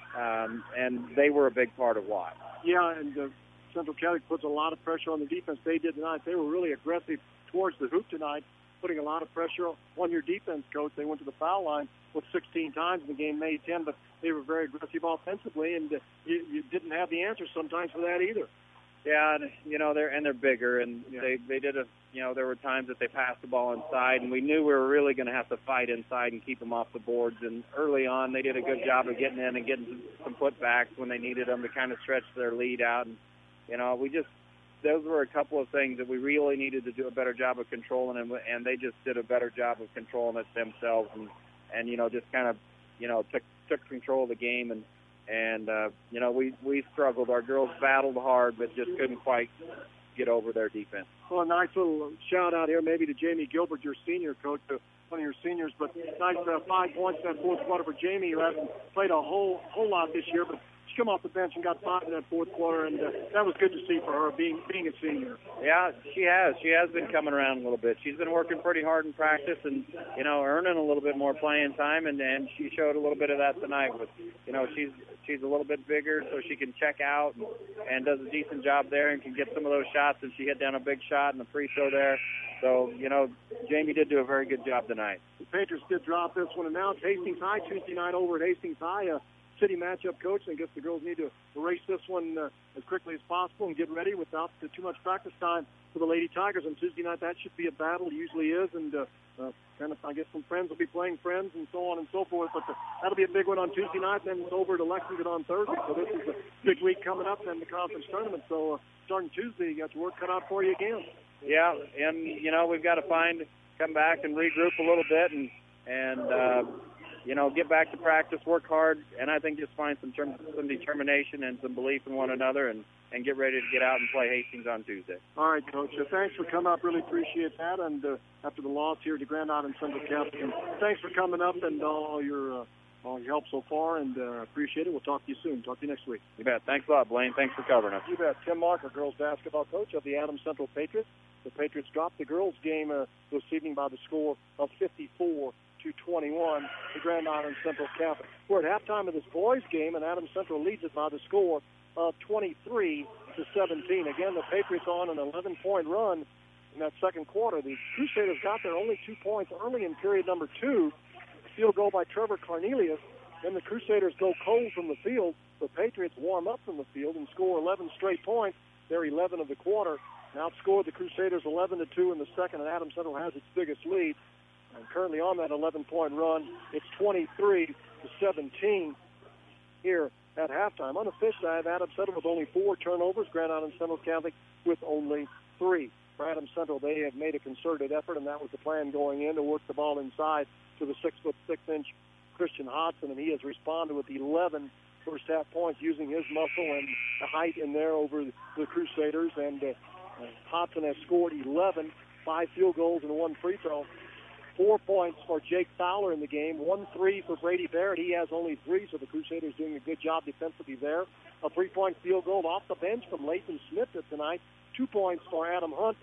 um, and they were a big part of why. Yeah, and uh, Central Catholic puts a lot of pressure on the defense. They did tonight. They were really aggressive towards the hoop tonight, putting a lot of pressure on your defense, Coach. They went to the foul line with sixteen times in the game, made ten, but they were very aggressive offensively, and uh, you, you didn't have the answer sometimes for that either. Yeah, and you know they're and they're bigger, and yeah. they they did a you know there were times that they passed the ball inside, and we knew we were really going to have to fight inside and keep them off the boards. And early on, they did a good job of getting in and getting some, some putbacks when they needed them to kind of stretch their lead out. And you know we just. Those were a couple of things that we really needed to do a better job of controlling, and, and they just did a better job of controlling it themselves, and, and you know, just kind of, you know, took took control of the game, and and uh, you know, we we struggled. Our girls battled hard, but just couldn't quite get over their defense. Well, a nice little shout out here, maybe to Jamie Gilbert, your senior coach, uh, one of your seniors, but nice uh, five points in that fourth quarter for Jamie, who hasn't played a whole whole lot this year, but she came off the bench and got five in that fourth quarter, and uh, that was good to see for her, being being a senior. Yeah, she has. She has been coming around a little bit. She's been working pretty hard in practice and, you know, earning a little bit more playing time, and, and she showed a little bit of that tonight. With, you know, she's she's a little bit bigger, so she can check out and, and does a decent job there and can get some of those shots, and she hit down a big shot and a free throw there. So, you know, Jamie did do a very good job tonight. The Patriots did drop this one, and now it's Hastings High Tuesday night over at Hastings High. Uh, city matchup, Coach, and I guess the girls need to erase this one uh, as quickly as possible and get ready without uh, too much practice time for the Lady Tigers on Tuesday night. That should be a battle. It usually is, and uh, uh, kind of, I guess some friends will be playing friends and so on and so forth, but the, that'll be a big one on Tuesday night, then it's over to Lexington on Thursday, so this is a big week coming up in the conference tournament, so uh, starting Tuesday, you got your work cut out for you again. Yeah, and, you know, we've got to find, come back and regroup a little bit and, and uh, you know, get back to practice, work hard, and I think just find some term, some determination and some belief in one another, and, and get ready to get out and play Hastings on Tuesday. All right, Coach. Uh, thanks for coming up. Really appreciate that. And uh, after the loss here to Grand Island Central Catholic, and thanks for coming up and all your uh, all your help so far, and uh, appreciate it. We'll talk to you soon. Talk to you next week. You bet. Thanks a lot, Blaine. Thanks for covering us. You bet. Tim Marker, girls basketball coach of the Adams Central Patriots. The Patriots dropped the girls' game uh, this evening by the score of fifty-four to twenty-one to Grand Island Central Catholic. We're at halftime of this boys' game, and Adams Central leads it by the score of twenty-three to seventeen. Again, the Patriots on an eleven-point run in that second quarter. The Crusaders got there only two points early in period number two. Field goal by Trevor Cornelius. Then the Crusaders go cold from the field. The Patriots warm up from the field and score eleven straight points. They're eleven of the quarter. Now outscored the Crusaders eleven to two in the second, and Adams Central has its biggest lead. And currently on that eleven-point run, it's twenty-three to seventeen here at halftime. On the fish side, Adams Central with only four turnovers. Grand Island Central Catholic with only three. For Adams Central, they have made a concerted effort, and that was the plan going in, to work the ball inside to the six foot six inch Christian Hodson, and he has responded with eleven first half points using his muscle and the height in there over the Crusaders. And uh, Hodson has scored eleven, five field goals and one free throw. Four points for Jake Fowler in the game. One three for Brady Barrett. He has only three, so the Crusaders doing a good job defensively there. A three-point field goal off the bench from Lathan Smith tonight. Two points for Adam Hunt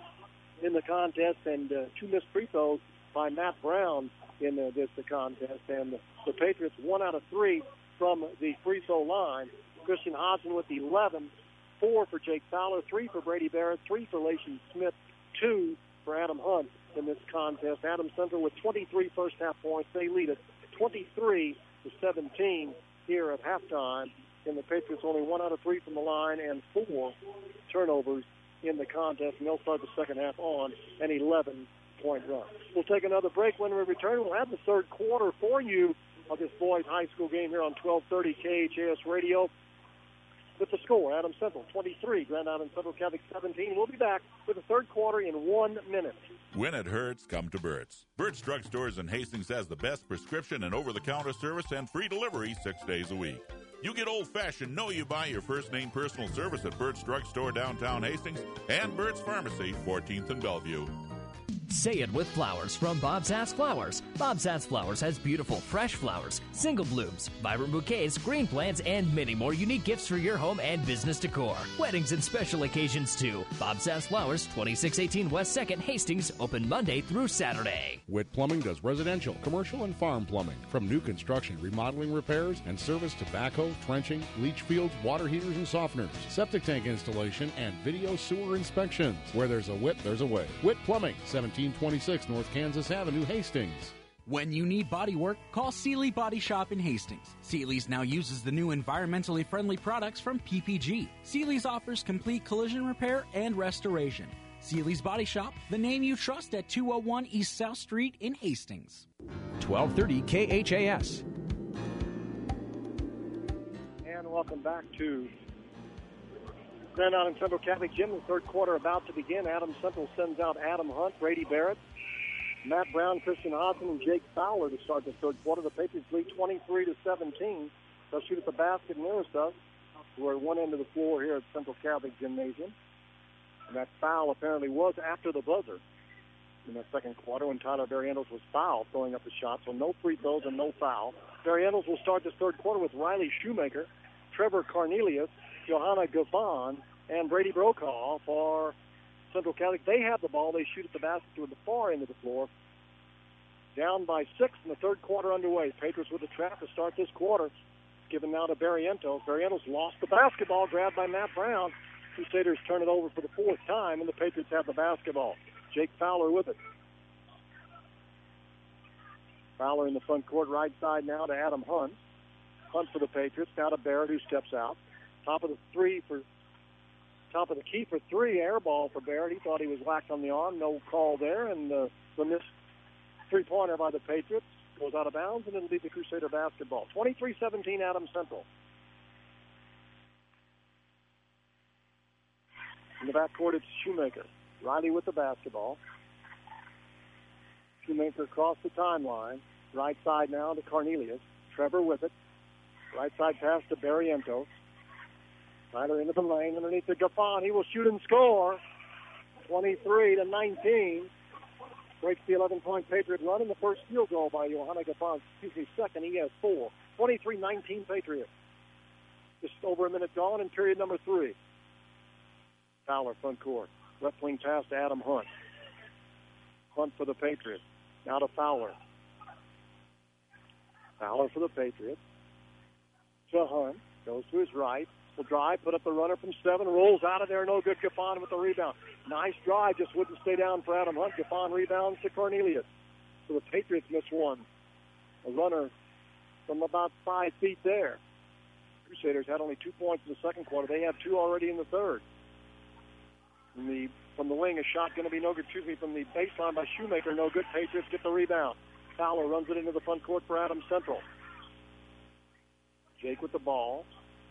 in the contest, and uh, two missed free throws by Matt Brown in uh, this the contest. And the Patriots one out of three from the free throw line. Christian Hodson with eleven. Four for Jake Fowler. Three for Brady Barrett. Three for Lathan Smith. Two for Adam Hunt in this contest. Adams Central with twenty-three first half points. They lead it twenty-three to seventeen here at halftime. And the Patriots only one out of three from the line and four turnovers in the contest. And they'll start the second half on an eleven-point run. We'll take another break. When we return, we'll have the third quarter for you of this boys high school game here on twelve thirty K H A S Radio. With the score, Adams Central twenty-three, Grand Island Central Catholic seventeen. We'll be back with the third quarter in one minute. When it hurts, come to Burt's. Burt's Drug Stores in Hastings has the best prescription and over-the-counter service and free delivery six days a week. You get old-fashioned, know you buy your first name personal service at Burt's Drug Store downtown Hastings and Burt's Pharmacy, fourteenth and Bellevue. Say it with flowers from Bob's Ass Flowers. Bob's Ass Flowers has beautiful, fresh flowers, single blooms, vibrant bouquets, green plants, and many more unique gifts for your home and business decor. Weddings and special occasions, too. Bob's Ass Flowers, twenty-six eighteen West second, Hastings, open Monday through Saturday. Witt Plumbing does residential, commercial, and farm plumbing. From new construction, remodeling repairs, and service to backhoe, trenching, leach fields, water heaters, and softeners, septic tank installation, and video sewer inspections. Where there's a Witt, there's a way. Witt Plumbing, seventeen twenty-six North Kansas Avenue, Hastings. When you need body work, call Seeley Body Shop in Hastings. Seeley's now uses the new environmentally friendly products from P P G. Seeley's offers complete collision repair and restoration. Seeley's Body Shop, the name you trust at two oh one East South Street in Hastings. twelve thirty K H A S. And welcome back to Grand Island Central Catholic Gym. The third quarter about to begin. Adams Central sends out Adam Hunt, Brady Barrett, Matt Brown, Christian Hodson, and Jake Fowler to start the third quarter. The Patriots lead twenty-three to seventeen. They'll shoot at the basket nearest us. We're at one end of the floor here at Central Catholic Gymnasium. And that foul apparently was after the buzzer in that second quarter when Tyler Barrientos was fouled throwing up the shot. So no free throws and no foul. Barrientos will start this third quarter with Riley Shoemaker, Trevor Cornelius, Johanna Gaffon, and Brady Brokaw for Central Catholic. They have the ball. They shoot at the basket toward the far end of the floor. Down by six in the third quarter underway. Patriots with a trap to start this quarter. Given now to Barrientos. Barrientos lost the basketball, grabbed by Matt Brown. Crusaders turn it over for the fourth time, and the Patriots have the basketball. Jake Fowler with it. Fowler in the front court, right side now to Adam Hunt. Hunt for the Patriots. Now to Barrett, who steps out. Top of the three for top of the key for three. Air ball for Barrett. He thought he was whacked on the arm. No call there. And uh, the missed three-pointer by the Patriots goes out of bounds, and it'll be the Crusader basketball. twenty-three seventeen Adams Central. In the backcourt, it's Shoemaker. Riley with the basketball. Shoemaker across the timeline. Right side now to Cornelius. Trevor with it. Right side pass to Barrientos. Tyler into the lane underneath the Gaffon. He will shoot and score. twenty-three to nineteen. Breaks the eleven-point Patriot run, and the first field goal by Johanna Gaffon. Excuse me, second. He has four. twenty-three nineteen Patriots. Just over a minute gone in period number three. Fowler front court. Left wing pass to Adam Hunt. Hunt for the Patriots. Now to Fowler. Fowler for the Patriots. To Hunt. Goes to his right. Will drive, put up the runner from seven, rolls out of there, no good. Gaffon with the rebound. Nice drive, just wouldn't stay down for Adam Hunt. Gaffon rebounds to Cornelius. So the Patriots miss one. A runner from about five feet there. Crusaders had only two points in the second quarter. They have two already in the third. From the, from the wing, a shot going to be no good. Excuse me, from the baseline by Shoemaker, no good. Patriots get the rebound. Fowler runs it into the front court for Adams Central. Jake with the ball.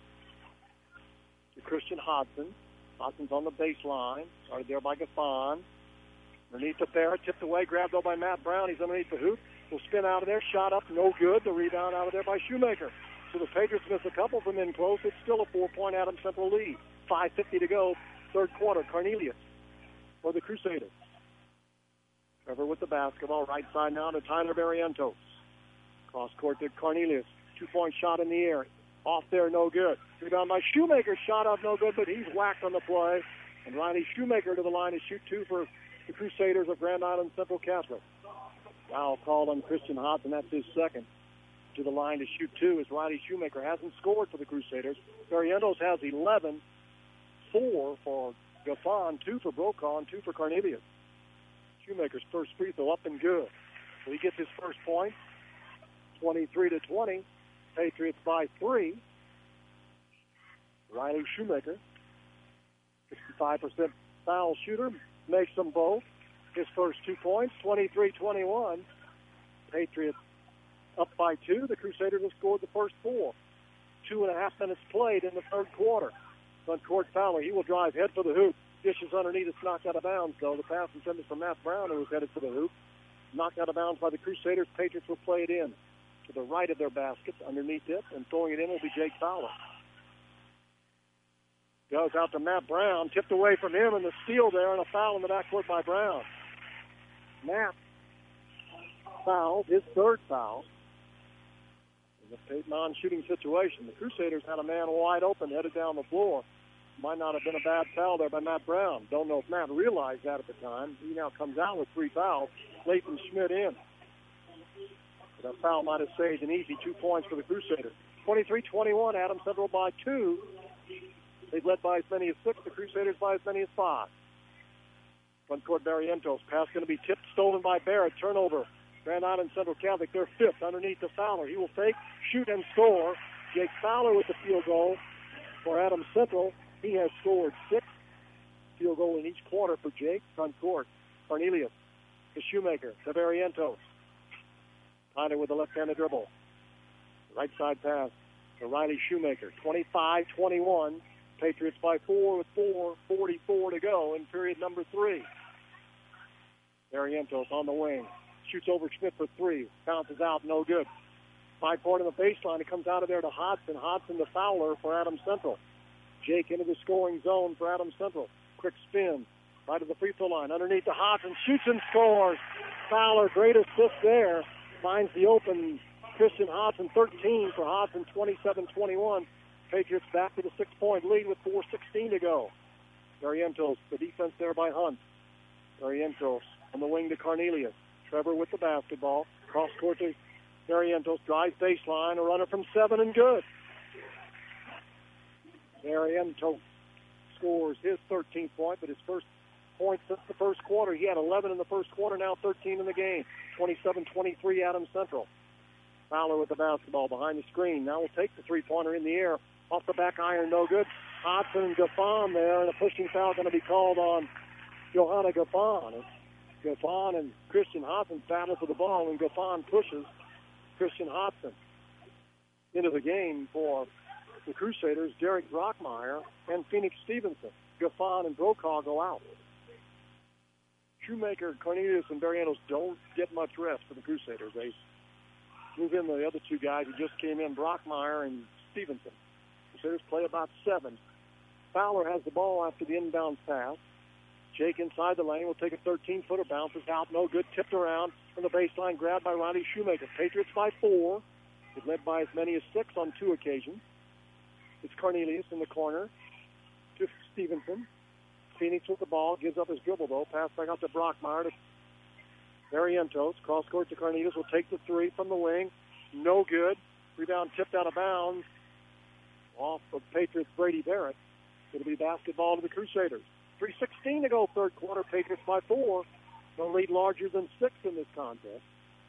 To Christian Hodson. Hodson's on the baseline. Started there by Gaffon. Underneath the Barrett, tipped away, grabbed though by Matt Brown. He's underneath the hoop. Will spin out of there. Shot up, no good. The rebound out of there by Shoemaker. So the Patriots miss a couple from in close. It's still a four-point Adams Central lead. five fifty to go, third quarter. Cornelius for the Crusaders. Trevor with the basketball. Right side now to Tyler Barrientos. Cross court to Cornelius. Two-point shot in the air. Off there, no good. Rebound by Shoemaker. Shot up, no good, but he's whacked on the play. And Riley Shoemaker to the line to shoot two for the Crusaders of Grand Island Central Catholic. Foul called on Christian Hodson. That's his second. To the line to shoot two as Riley Shoemaker hasn't scored for the Crusaders. Barrientos has eleven. Four for Gaffon, two for Brokaw, and two for Cornelius. Shoemaker's first free throw up and good. So he gets his first point. twenty-three to twenty. Patriots by three. Riley Shoemaker, sixty-five percent foul shooter, makes them both. His first two points, twenty-three twenty-one. Patriots up by two. The Crusaders have scored the first four. Two and a half minutes played in the third quarter. Front court Fowler, he will drive head for the hoop. Dishes underneath, it's knocked out of bounds, though. The pass intended for Matt Brown, who was headed for the hoop. Knocked out of bounds by the Crusaders. Patriots will play it in to the right of their baskets, underneath it, and throwing it in will be Jake Fowler. Goes out to Matt Brown, tipped away from him, and the steal there, and a foul in the backcourt by Brown. Matt fouled, his third foul. A non-shooting situation. The Crusaders had a man wide open headed down the floor. Might not have been a bad foul there by Matt Brown. Don't know if Matt realized that at the time. He now comes out with three fouls. Leighton Schmidt in. That foul might have saved an easy two points for the Crusaders. twenty-three twenty-one, Adams Central by two. They've led by as many as six. The Crusaders by as many as five. Front court Barrientos. Pass going to be tipped, stolen by Barrett. Turnover. Grand Island Central Catholic, they're fifth underneath the Fowler. He will fake, shoot, and score. Jake Fowler with the field goal for Adams Central. He has scored six. Field goal in each quarter for Jake. Front court. Cornelius to Shoemaker to Barrientos. Tyler with the left-handed dribble. Right side pass to Riley Shoemaker. twenty-five twenty-one. Patriots by four with four forty-four to go in period number three. Barrientos on the wing. Shoots over Schmidt for three. Bounces out, no good. Five point on the baseline. It comes out of there to Hodson. Hodson to Fowler for Adams Central. Jake into the scoring zone for Adams Central. Quick spin. Right to the free throw line. Underneath to Hodson. Shoots and scores. Fowler, great assist there. Finds the open Christian Hodson. thirteen for Hodson. twenty-seven twenty-one. Patriots back to the six-point lead with four sixteen to go. Barrientos, the defense there by Hunt. Barrientos on the wing to Cornelius. Trevor with the basketball. Cross court to Barrientos. Drives baseline. A runner from seven and good. Barrientos scores his thirteenth point, but his first point since the first quarter. He had eleven in the first quarter, now thirteen in the game. twenty-seven twenty-three Adams Central. Fowler with the basketball behind the screen. Now will take the three-pointer in the air. Off the back iron, no good. Hodson and Gaffon there, and a pushing foul going to be called on Johanna Gaffon. Gaffon and Christian Hodson battle for the ball, and Gaffon pushes Christian Hodson into the game for the Crusaders. Derek Brockmeyer and Phoenix Stevenson. Gaffon and Brokaw go out. Shoemaker, Cornelius, and Barrientos don't get much rest for the Crusaders. They move in the other two guys who just came in, Brockmeyer and Stevenson. Crusaders play about seven. Fowler has the ball after the inbound pass. Jake inside the lane will take a thirteen-footer, bounces out, no good, tipped around from the baseline, grabbed by Riley Shoemaker. Patriots by four. They've led by as many as six on two occasions. It's Cornelius in the corner to Stevenson. Phoenix with the ball, gives up his dribble, though. Pass back out to Brockmeyer to Barrientos. Cross court to Cornelius. Will take the three from the wing. No good. Rebound tipped out of bounds off of Patriots' Brady Barrett. It'll be basketball to the Crusaders. three sixteen to go, third quarter. Patriots by four. No lead larger than six in this contest.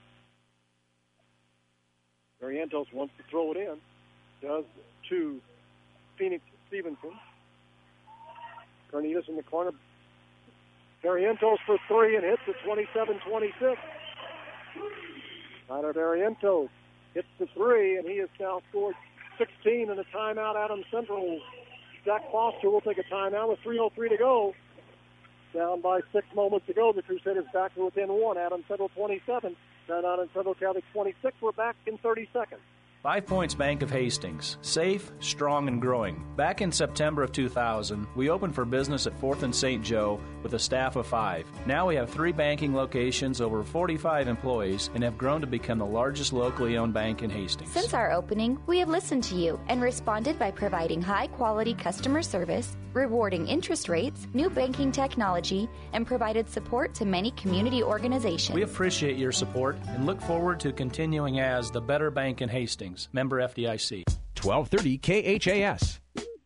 Barrientos wants to throw it in. Does to Phoenix Stevenson. Cornelius in the corner. Barrientos for three and hits it twenty-seven twenty-six. Tyler Barrientos hits the three, and he has now scored sixteen in a timeout. Adams Central. Zach Foster will take a timeout with three oh three to go. Down by six moments to go. The Crusaders back to within one. Adams Central twenty-seven. Down out in Central Catholic twenty-six. We're back in thirty seconds. Five Points Bank of Hastings. Safe, strong, and growing. Back in September of two thousand, we opened for business at fourth and Saint Joe with a staff of five. Now we have three banking locations, over forty-five employees, and have grown to become the largest locally owned bank in Hastings. Since our opening, we have listened to you and responded by providing high-quality customer service, rewarding interest rates, new banking technology, and provided support to many community organizations. We appreciate your support and look forward to continuing as the better bank in Hastings. Member F D I C. twelve thirty K H A S.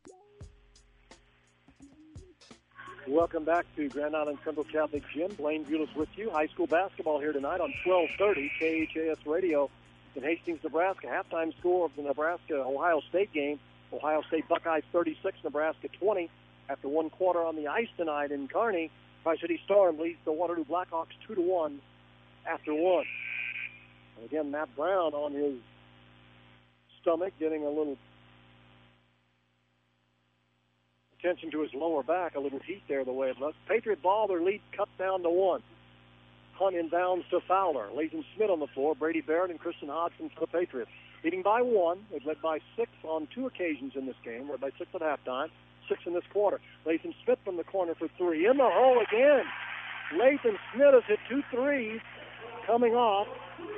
Welcome back to Grand Island Central Catholic Gym. Blaine Bulis with you. High school basketball here tonight on twelve thirty K H A S Radio in Hastings, Nebraska. Halftime score of the Nebraska-Ohio State game. Ohio State Buckeyes thirty-six, Nebraska twenty. After one quarter on the ice tonight in Kearney, Tri-City Storm leads the Waterloo Blackhawks two to one after one. And again, Matt Brown on his stomach, getting a little attention to his lower back, a little heat there the way it looks. Patriot ball, their lead cut down to one. Hunt inbounds to Fowler. Lathan Smith on the floor. Brady Barrett and Christian Hodgson for the Patriots. Leading by one. They've led by six on two occasions in this game. Led by six at halftime. Six in this quarter. Lathan Smith from the corner for three. In the hole again. Lathan Smith has hit two threes coming off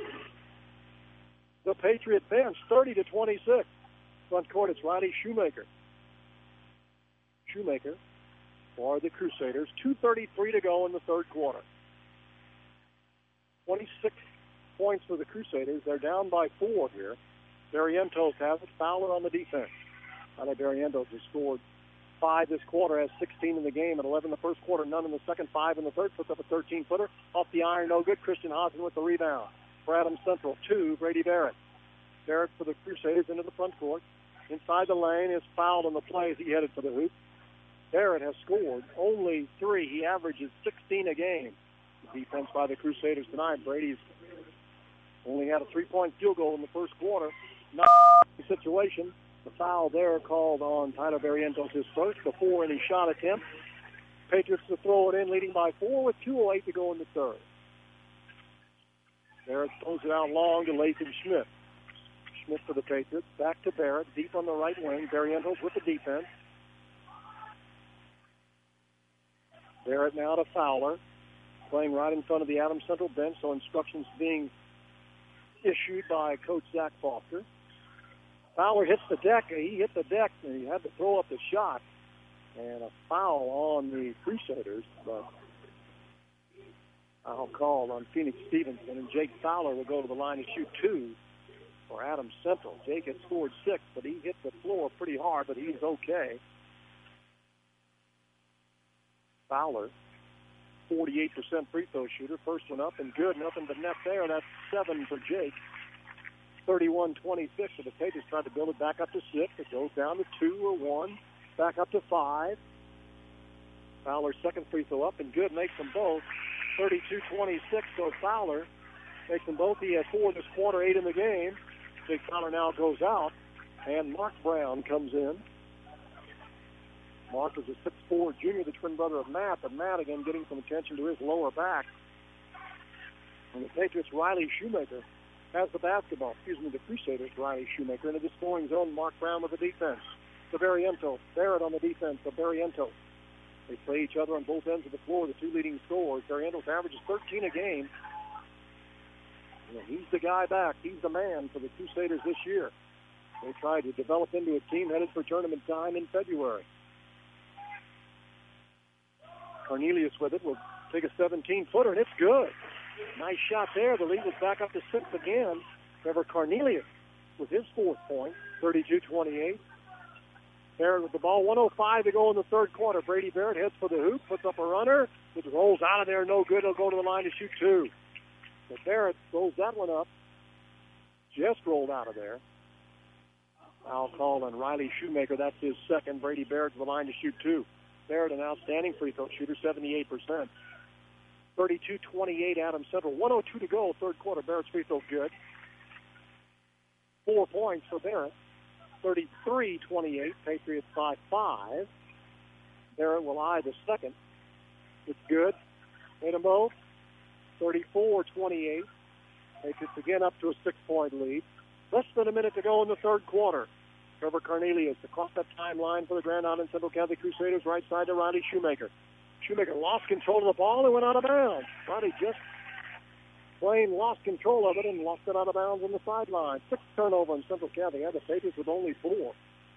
the Patriot bench. thirty to twenty-six. Front court, it's Riley Shoemaker. Shoemaker for the Crusaders. two thirty-three to go in the third quarter. twenty-six points for the Crusaders. They're down by four here. Barrientos has it. Fowler on the defense. Riley Barrientos has scored five this quarter, has sixteen in the game, and eleven in the first quarter, none in the second, five in the third. Puts up a thirteen-footer. Off the iron, no good. Christian Hodgson with the rebound. For Adams Central, two, Brady Barrett. Barrett for the Crusaders into the front court. Inside the lane is fouled on the play as he headed for the hoop. Barrett has scored only three. He averages sixteen a game. The defense by the Crusaders tonight. Brady's only had a three-point field goal in the first quarter. Not a situation. The foul there called on Tyler Barrientos, his first, before any shot attempt. Patriots to throw it in, leading by four with two oh eight to go in the third. Barrett throws it out long to Lathan Smith. Smith for the Patriots. Back to Barrett, deep on the right wing. Barrientos with the defense. Barrett now to Fowler, playing right in front of the Adams Central bench, so instructions being issued by Coach Zach Foster. Fowler hits the deck. He hit the deck, and he had to throw up the shot. And a foul on the Crusaders, but I'll call on Phoenix Stevenson, and Jake Fowler will go to the line to shoot two for Adams Central. Jake had scored six, but he hit the floor pretty hard, but he's okay. Fowler, forty-eight percent free throw shooter. First one up and good. Nothing but net there. That's seven for Jake. thirty-one twenty-six for the Patriots. Tried to build it back up to six. It goes down to two or one. Back up to five. Fowler's second free throw up and good. Makes them both. thirty-two twenty-six. So Fowler makes them both. He had four this quarter, eight in the game. Jake Fowler now goes out. And Mark Brown comes in. Mark is a six foot four junior, the twin brother of Matt, but Matt again getting some attention to his lower back. And the Patriots' Riley Shoemaker has the basketball. Excuse me, the Crusaders' Riley Shoemaker into the scoring zone. Mark Brown with the defense. To Barrientos. Barrett on the defense of Barrientos. They play each other on both ends of the floor, the two leading scorers. Barrientos averages thirteen a game. And he's the guy back. He's the man for the Crusaders this year. They tried to develop into a team headed for tournament time in February. Cornelius with it will take a seventeen-footer, and it's good. Nice shot there. The lead was back up to six again. Trevor Cornelius with his fourth point, thirty-two twenty-eight. Barrett with the ball, one oh five to go in the third quarter. Brady Barrett heads for the hoop, puts up a runner. It rolls out of there, no good. He'll go to the line to shoot two. But Barrett throws that one up. Just rolled out of there. Foul call on Riley Shoemaker. That's his second. Brady Barrett to the line to shoot two. Barrett, an outstanding free throw shooter, seventy-eight percent. thirty-two twenty-eight, Adams Central. one oh two to go, third quarter. Barrett's free throw good. Four points for Barrett. thirty-three twenty-eight, Patriots by five. Barrett will eye the second. It's good. Made them both. thirty-four twenty-eight. Patriots again up to a six-point lead. Less than a minute to go in the third quarter. Trevor Cornelius across that timeline for the Grand Island Central Catholic Crusaders, right side to Riley Shoemaker. Shoemaker lost control of the ball and went out of bounds. Riley just plain lost control of it and lost it out of bounds on the sideline. Sixth turnover in Central Catholic. Had the Patriots with only four.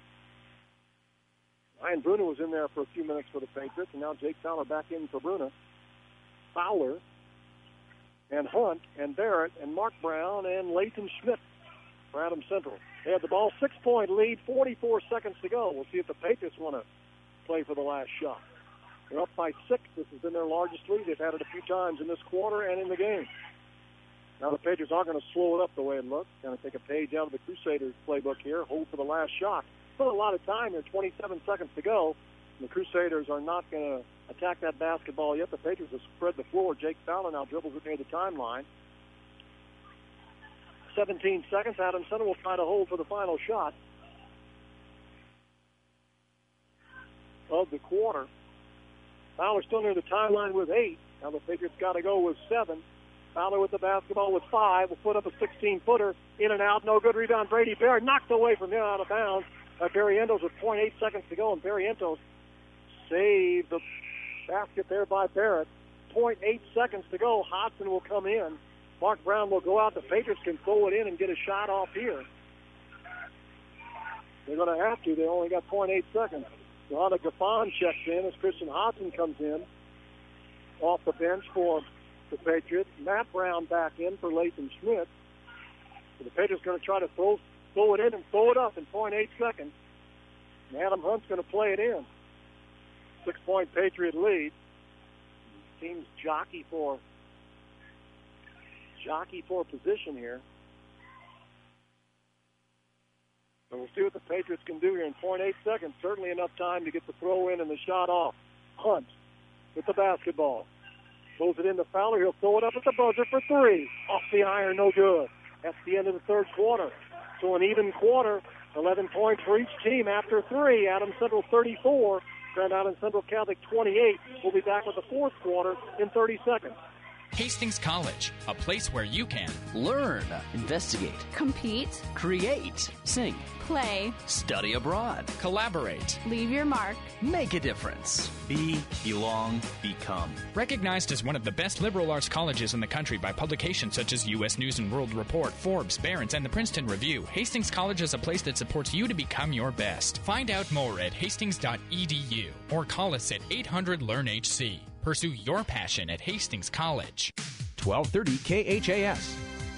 Ryan Bruno was in there for a few minutes for the Patriots, and now Jake Fowler back in for Bruno. Fowler and Hunt and Barrett and Mark Brown and Lathan Schmidt for Adams Central. They had the ball, six-point lead, forty-four seconds to go. We'll see if the Patriots want to play for the last shot. They're up by six. This has been their largest lead. They've had it a few times in this quarter and in the game. Now the Patriots aren't going to slow it up the way it looks. Going to take a page out of the Crusaders playbook here, hold for the last shot. Still a lot of time here, twenty-seven seconds to go. And the Crusaders are not going to attack that basketball yet. The Patriots have spread the floor. Jake Fowler now dribbles it near the timeline. seventeen seconds. Adams Center will try to hold for the final shot of the quarter. Fowler still near the timeline with eight. Now the Patriots got to go with seven. Fowler with the basketball with five. Will put up a sixteen-footer. In and out. No good rebound. Brady Barrett knocked away from him out of bounds by Barrientos with point eight seconds to go. And Barrientos saved the basket there by Barrett. point eight seconds to go. Hodson will come in. Mark Brown will go out. The Patriots can throw it in and get a shot off here. They're going to have to. They only got point eight seconds. Johanna Gaffon checks in as Christian Hodson comes in off the bench for the Patriots. Matt Brown back in for Lathan Schmidt. So the Patriots going to try to throw, throw it in and throw it up in point eight seconds. And Adam Hunt's going to play it in. Six-point Patriot lead. Teams jockey for jockey for position here. So we'll see what the Patriots can do here in point eight seconds. Certainly enough time to get the throw in and the shot off. Hunt with the basketball. Throws it into Fowler. He'll throw it up at the buzzer for three. Off the iron, no good. That's the end of the third quarter. So an even quarter. eleven points for each team after three. Adams Central thirty-four. Grand Island Central Catholic twenty-eight. We'll be back with the fourth quarter in thirty seconds. Hastings College, a place where you can learn, investigate, compete, create, sing, play, study abroad, collaborate, leave your mark, make a difference, be, belong, become. Recognized as one of the best liberal arts colleges in the country by publications such as U S News and World Report, Forbes, Barron's, and the Princeton Review, Hastings College is a place that supports you to become your best. Find out more at hastings dot e d u or call us at eight hundred learn H C. Pursue your passion at Hastings College. twelve thirty K H A S.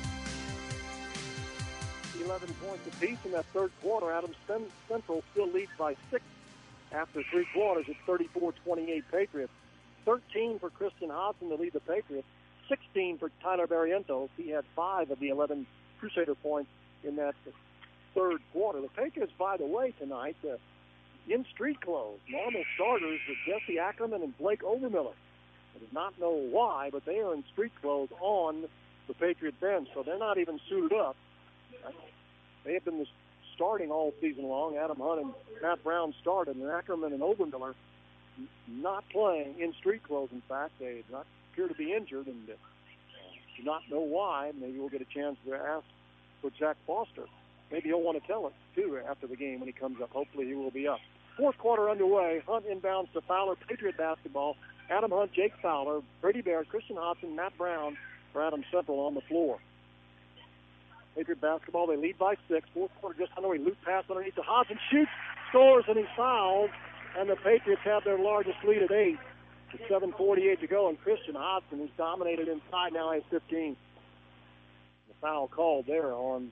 eleven points apiece in that third quarter. Adams Central still leads by six after three quarters at thirty-four twenty-eight Patriots. thirteen for Christian Hodson to lead the Patriots. sixteen for Tyler Barrientos. He had five of the eleven Crusader points in that third quarter. The Patriots, by the way, tonight, uh, in street clothes. Normal starters with Jesse Ackerman and Blake Overmiller. I do not know why, but they are in street clothes on the Patriot bench, so they're not even suited up. They have been starting all season long. Adam Hunt and Matt Brown started, and Ackerman and Overmiller not playing in street clothes. In fact, they do not appear to be injured, and uh, do not know why. Maybe we'll get a chance to ask for Jack Foster. Maybe he'll want to tell us, too, after the game when he comes up. Hopefully he will be up. Fourth quarter underway. Hunt inbounds to Fowler. Patriot basketball. Adam Hunt, Jake Fowler, Brady Barrett, Christian Hodson, Matt Brown for Adams Central on the floor. Patriot basketball, they lead by six. Fourth quarter just underway. Loop pass underneath to Hodson. Shoots, scores, and he fouls. And the Patriots have their largest lead at eight. With seven forty-eight to go. And Christian Hodson, who's dominated inside, now has fifteen. The foul called there on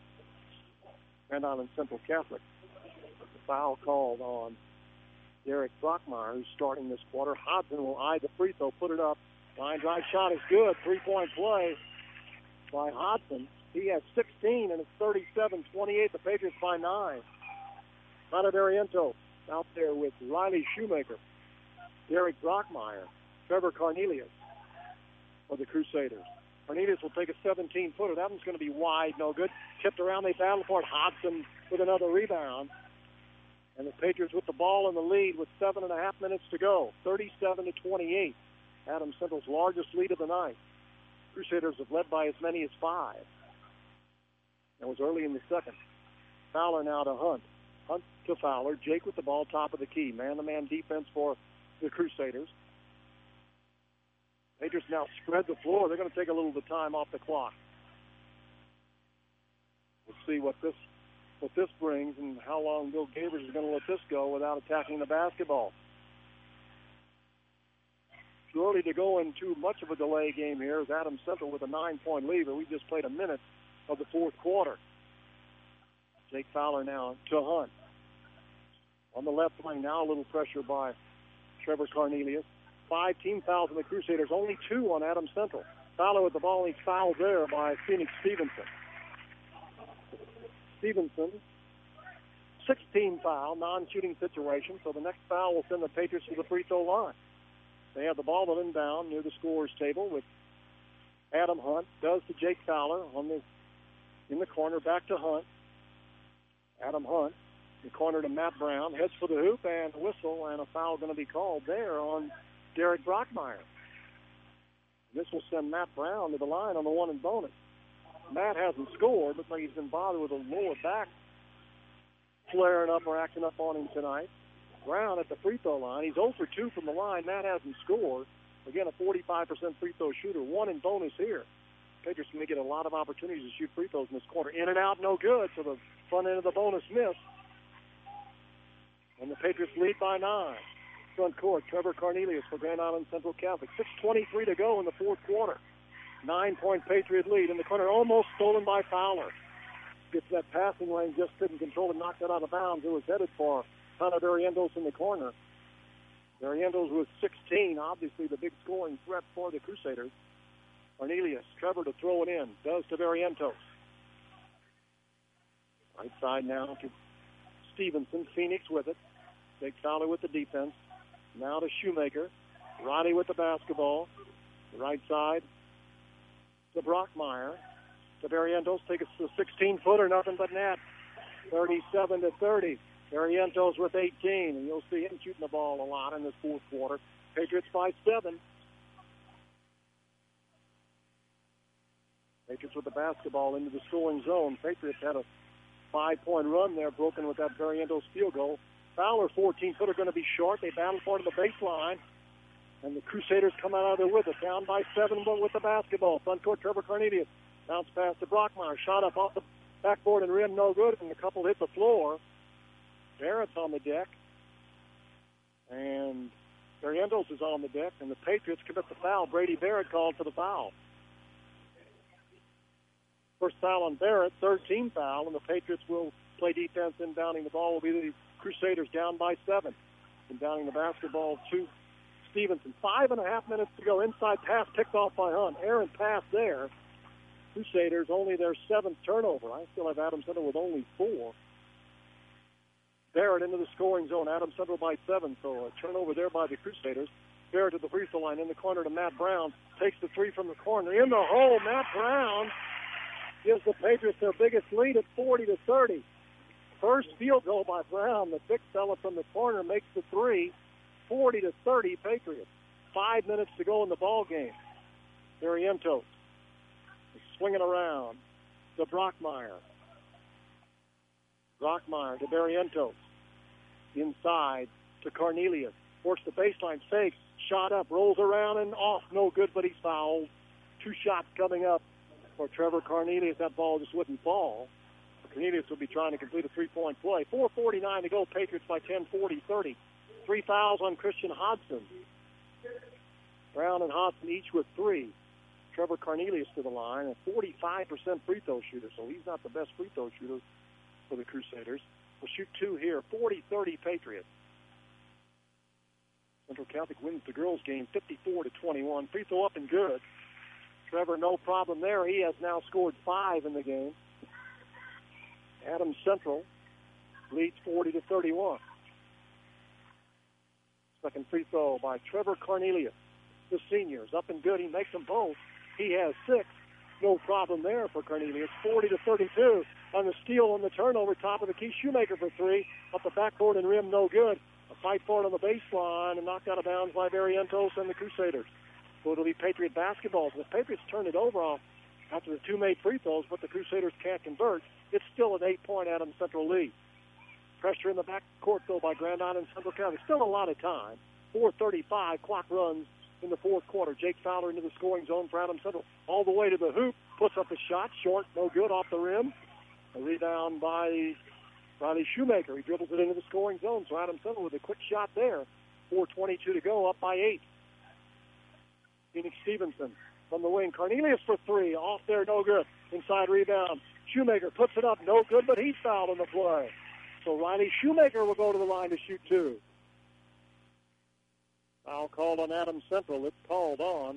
Grand Island Central Catholic. The foul called on Derek Brockmeyer, who's starting this quarter. Hodson will eye the free throw, put it up. Line drive shot is good. Three-point play by Hodson. He has sixteen, and it's thirty-seven twenty-eight. The Patriots by nine. Tyler Barrientos out there with Riley Shoemaker, Derek Brockmeyer, Trevor Cornelius for the Crusaders. Cornelius will take a seventeen-footer. That one's going to be wide, no good. Tipped around, they battle for it. Hodson with another rebound. And the Patriots with the ball in the lead with seven and a half minutes to go. thirty-seven to twenty-eight. Adams Central's largest lead of the night. Crusaders have led by as many as five. That was early in the second. Fowler now to Hunt. Hunt to Fowler. Jake with the ball, top of the key. Man-to-man defense for the Crusaders. Patriots now spread the floor. They're going to take a little bit of time off the clock. We'll see what this what this brings and how long Bill Gavers is going to let this go without attacking the basketball. Too early to go into much of a delay game here as Adams Central with a nine-point lead, but we just played a minute of the fourth quarter. Jake Fowler now to Hunt. On the left wing now, a little pressure by Trevor Cornelius. Five team fouls in the Crusaders, only two on Adams Central. Fowler with the ball, he's fouled there by Phoenix Stevenson. Stevenson, sixteen foul, non-shooting situation, so the next foul will send the Patriots to the free throw line. They have the ball but inbound near the scorer's table with Adam Hunt. Does to Jake Fowler on the In the corner, back to Hunt. Adam Hunt, in the corner to Matt Brown, heads for the hoop, and a whistle, and a foul going to be called there on Derek Brockmeyer. This will send Matt Brown to the line on the one and bonus. Matt hasn't scored. Looks like he's been bothered with a lower back flaring up or acting up on him tonight. Brown at the free throw line. He's zero for two from the line. Matt hasn't scored. Again, a forty-five percent free throw shooter. One in bonus here. Patriots going to get a lot of opportunities to shoot free throws in this quarter. In and out, no good. So the front end of the bonus miss. And the Patriots lead by nine. Front court, Trevor Cornelius for Grand Island Central Catholic. six twenty-three to go in the fourth quarter. Nine-point Patriot lead in the corner, almost stolen by Fowler. Gets that passing lane, just couldn't control it, knocked it out of bounds. It was headed for Hunter Barrientos in the corner. Barrientos was sixteen, obviously the big scoring threat for the Crusaders. Cornelius, Trevor to throw it in, does to Barrientos. Right side now to Stevenson, Phoenix with it. Jake Fowler with the defense. Now to Shoemaker. Ronnie with the basketball. The right side to Brockmeyer. To Barrientos, take a sixteen-footer, nothing but net. thirty-seven to thirty. Barrientos with eighteen, and you'll see him shooting the ball a lot in this fourth quarter. Patriots by seven. Patriots with the basketball into the scoring zone. Patriots had a five-point run there, broken with that Barrientos field goal. Fowler, fourteen-footer, going to be short. They battle for it to the baseline, and the Crusaders come out of there with it. Down by seven, but with the basketball. Front court, Trevor Cornelius. Bounce pass to Brockmeyer. Shot up off the backboard and rim, no good, and a couple hit the floor. Barrett's on the deck, and Barrientos is on the deck, and the Patriots commit the foul. Brady Barrett called for the foul. First foul on Barrett, third team foul, and the Patriots will play defense. Inbounding the ball will be the Crusaders down by seven. Inbounding the basketball to Stevenson. Five and a half minutes to go. Inside pass picked off by Hunt. Errant pass there. Crusaders only their seventh turnover. I still have Adams Central with only four. Barrett into the scoring zone. Adams Central by seven, so a turnover there by the Crusaders. Barrett to the free throw line in the corner to Matt Brown. Takes the three from the corner. In the hole, Matt Brown gives the Patriots their biggest lead at forty to thirty. First field goal by Brown. The big fella from the corner makes the three. forty to thirty Patriots. Five minutes to go in the ball game. Barrientos swinging around to Brockmeyer. Brockmeyer to Barrientos. Inside to Cornelius. Works the baseline, fakes, shot up, rolls around and off. No good, but he's fouled. Two shots coming up for Trevor Cornelius. That ball just wouldn't fall. Cornelius will be trying to complete a three-point play. four forty-nine to go. Patriots by ten, forty thirty. Three fouls on Christian Hodson. Brown and Hodson each with three. Trevor Cornelius to the line, a forty-five percent free throw shooter, so he's not the best free throw shooter for the Crusaders. We'll shoot two here. forty thirty Patriots. Central Catholic wins the girls' game fifty-four to twenty-one. Free throw up and good. Trevor, no problem there. He has now scored five in the game. Adams Central leads forty to thirty-one. Second free throw by Trevor Cornelius. The seniors up and good. He makes them both. He has six. No problem there for Cornelius. forty to thirty-two on the steal on the turnover. Top of the key. Shoemaker for three. Up the backboard and rim, no good. A fight for it on the baseline and knocked out of bounds by Barrientos and the Crusaders. So it'll be Patriot basketball. The Patriots turn it over off after the two made free throws, but the Crusaders can't convert. It's still an eight-point Adams Central lead. Pressure in the back court, though, by Grand Island Central Catholic. Still a lot of time. four thirty-five, clock runs in the fourth quarter. Jake Fowler into the scoring zone for Adams Central. All the way to the hoop. Puts up a shot. Short, no good, off the rim. A rebound by Riley Shoemaker. He dribbles it into the scoring zone. So Adams Central with a quick shot there. four twenty-two to go, up by eight. Phoenix Stevenson from the wing. Cornelius for three. Off there, no good. Inside rebound. Shoemaker puts it up, no good, but he's fouled on the play. So Riley Shoemaker will go to the line to shoot two. Foul called on Adams Central. It's called on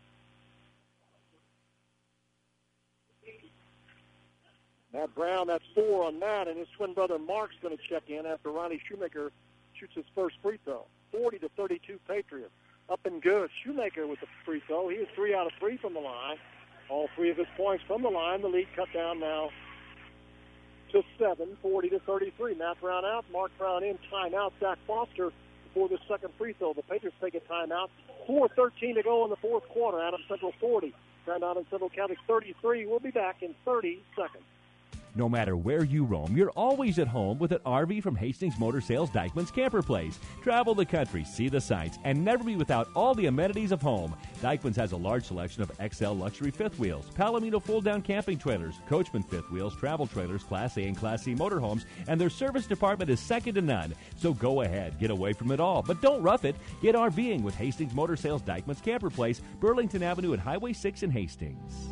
Matt Brown. That's four on Matt, and his twin brother Mark's going to check in after Riley Shoemaker shoots his first free throw. forty to thirty-two Patriots. Up and good. Shoemaker with the free throw. He is three out of three from the line. All three of his points from the line. The lead cut down now to seven, forty to thirty-three. Matt Brown out, Mark Brown in, timeout. Zach Foster for the second free throw. The Patriots take a timeout. four thirteen to go in the fourth quarter. Adams Central forty. Grand Island Central Catholic thirty-three. We'll be back in thirty seconds. No matter where you roam, you're always at home with an R V from Hastings Motor Sales Dykeman's Camper Place. Travel the country, see the sights, and never be without all the amenities of home. Dykeman's has a large selection of X L luxury fifth wheels, Palomino fold-down camping trailers, Coachman fifth wheels, travel trailers, Class A and Class C motorhomes, and their service department is second to none. So go ahead, get away from it all, but don't rough it. Get RVing with Hastings Motor Sales Dykeman's Camper Place, Burlington Avenue at Highway six in Hastings.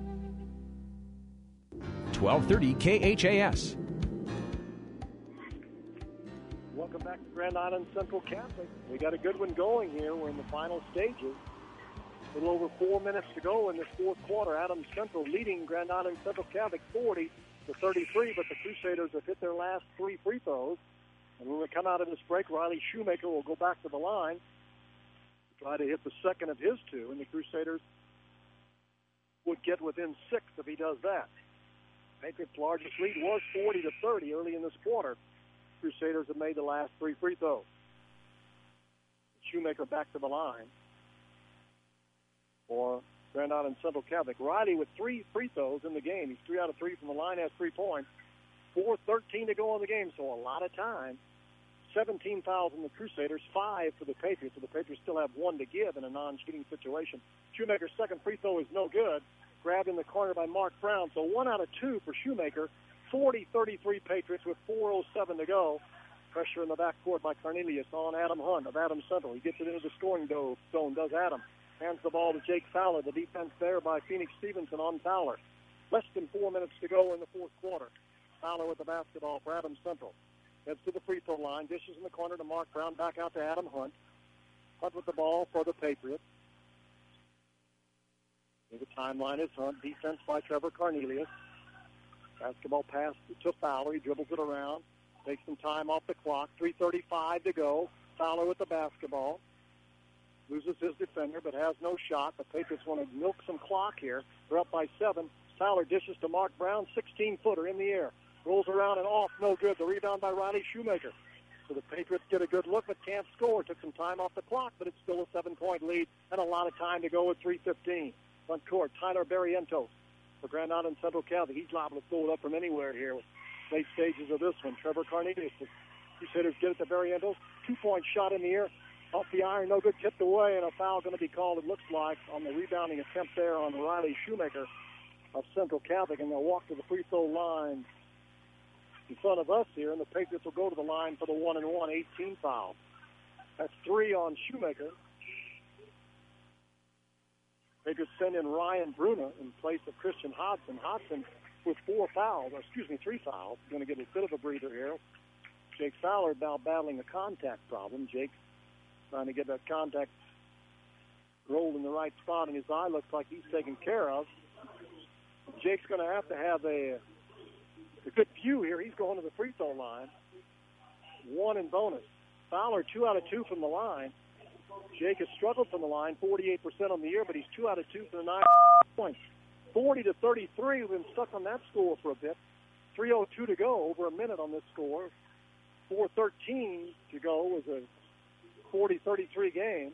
twelve thirty K H A S. Welcome back to Grand Island Central Catholic. We got a good one going here. We're in the final stages. A little over four minutes to go in this fourth quarter. Adams Central leading Grand Island Central Catholic forty to thirty-three, but the Crusaders have hit their last three free throws. And when we come out of this break, Riley Shoemaker will go back to the line to try to hit the second of his two, and the Crusaders would get within six if he does that. Patriots' largest lead was forty to thirty early in this quarter. Crusaders have made the last three free throws. Shoemaker back to the line for Grand Island Central Catholic. Riley with three free throws in the game. He's three out of three from the line, has three points. four thirteen to go in the game, so a lot of time. seventeen fouls in the Crusaders, five for the Patriots, so the Patriots still have one to give in a non-shooting situation. Shoemaker's second free throw is no good. Grabbed in the corner by Mark Brown, so one out of two for Shoemaker. forty thirty-three Patriots with four oh seven to go. Pressure in the backcourt by Cornelius on Adam Hunt of Adams Central. He gets it into the scoring zone, does Adam. Hands the ball to Jake Fowler. The defense there by Phoenix Stevenson on Fowler. Less than four minutes to go in the fourth quarter. Fowler with the basketball for Adams Central. Heads to the free throw line. Dishes in the corner to Mark Brown. Back out to Adam Hunt. Hunt with the ball for the Patriots. The timeline is Hunt. Defense by Trevor Cornelius. Basketball pass to Fowler. He dribbles it around. Takes some time off the clock. three thirty-five to go. Fowler with the basketball. Loses his defender, but has no shot. The Patriots want to milk some clock here. They're up by seven. Fowler dishes to Mark Brown. sixteen-footer in the air. Rolls around and off. No good. The rebound by Riley Shoemaker. So the Patriots get a good look, but can't score. Took some time off the clock, but it's still a seven-point lead and a lot of time to go with three fifteen. Front court, Tyler Barrientos for Grand Island Central Catholic. He's liable to throw it up from anywhere here with late stages of this one. Trevor Cornelius, the Crusaders get it to Barrientos. Two-point shot in the air. Off the iron, no good, tipped away, and a foul going to be called, it looks like, on the rebounding attempt there on Riley Shoemaker of Central Catholic, and they'll walk to the free throw line in front of us here, and the Patriots will go to the line for the one and one, eighteen foul. That's three on Shoemaker. Patriots send in Ryan Bruna in place of Christian Hodson. Hodson with four fouls, or excuse me, three fouls. Going to get a bit of a breather here. Jake Fowler now battling a contact problem. Jake trying to get that contact rolled in the right spot, and his eye looks like he's taken care of. Jake's going to have to have a, a good view here. He's going to the free throw line. One in bonus. Fowler, two out of two from the line. Jake has struggled from the line, forty-eight percent on the year, but he's two out of two for the nine points. forty to thirty-three, we've been stuck on that score for a bit. three oh two to go, over a minute on this score. four thirteen to go was a forty thirty-three game.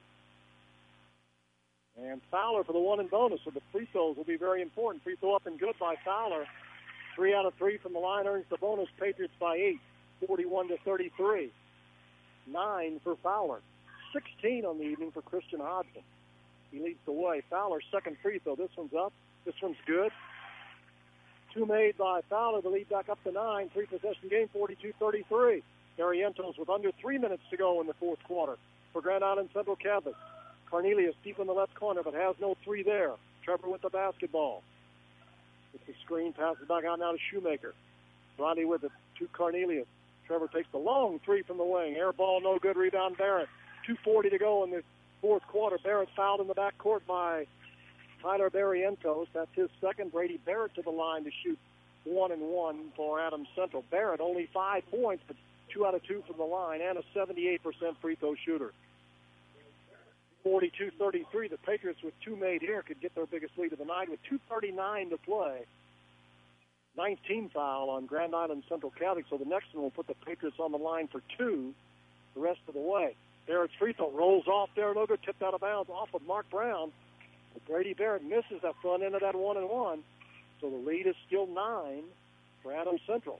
And Fowler for the one and bonus, so the free throws will be very important. Free throw up and good by Fowler. Three out of three from the line earns the bonus. Patriots by eight, forty-one to thirty-three. Nine for Fowler. sixteen on the evening for Christian Hodson. He leads the way. Fowler's second free throw. This one's up. This one's good. Two made by Fowler. The lead back up to nine. Three possession game, forty-two thirty-three. Barrientos with under three minutes to go in the fourth quarter for Grand Island Central Catholic. Cornelius deep in the left corner, but has no three there. Trevor with the basketball. It's the screen, passes back out now to Shoemaker. Ronnie with it to Cornelius. Trevor takes the long three from the wing. Air ball, no good. Rebound, Barrett. two forty to go in the fourth quarter. Barrett fouled in the backcourt by Tyler Barrientos. That's his second. Brady Barrett to the line to shoot one and one for Adams Central. Barrett only five points, but two out of two from the line, and a seventy-eight percent free throw shooter. forty-two thirty-three. The Patriots, with two made here, could get their biggest lead of the night with two thirty-nine to play. nineteen foul on Grand Island Central Catholic, so the next one will put the Patriots on the line for two the rest of the way. Barrett's free throw rolls off there, no good, tipped out of bounds off of Mark Brown. But Brady Barrett misses that front end of that one and one, so the lead is still nine for Adams Central.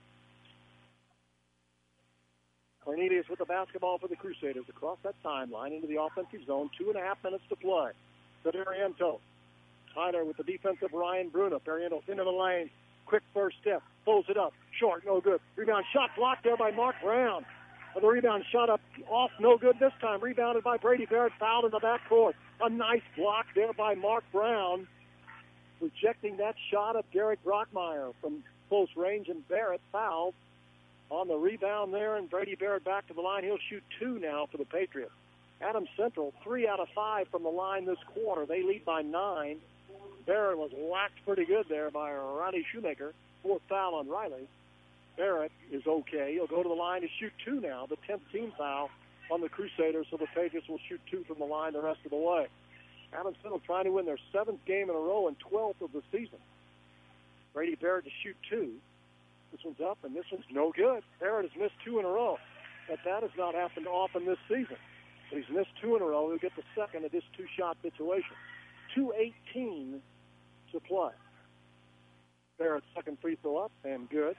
Cornelius with the basketball for the Crusaders across that timeline into the offensive zone. Two and a half minutes to play. To Barrientos. Tyler with the defensive Ryan Bruna. Barrientos into the lane. Quick first step. Pulls it up. Short, no good. Rebound shot blocked there by Mark Brown. And the rebound shot up off, no good this time. Rebounded by Brady Barrett. Fouled in the backcourt. A nice block there by Mark Brown. Rejecting that shot of Derek Brockmeyer from close range, and Barrett fouled on the rebound there, and Brady Barrett back to the line. He'll shoot two now for the Patriots. Adams Central, three out of five from the line this quarter. They lead by nine. Barrett was whacked pretty good there by Riley Shoemaker. Fourth foul on Riley. Barrett is okay. He'll go to the line to shoot two now. The tenth team foul on the Crusaders, so the Patriots will shoot two from the line the rest of the way. Adams Central trying to win their seventh game in a row and twelfth of the season. Brady Barrett to shoot two. This one's up, and this one's no good. Barrett has missed two in a row. But that has not happened often this season. But he's missed two in a row. He'll get the second of this two-shot situation. two eighteen to play. Barrett's second free throw up, and good.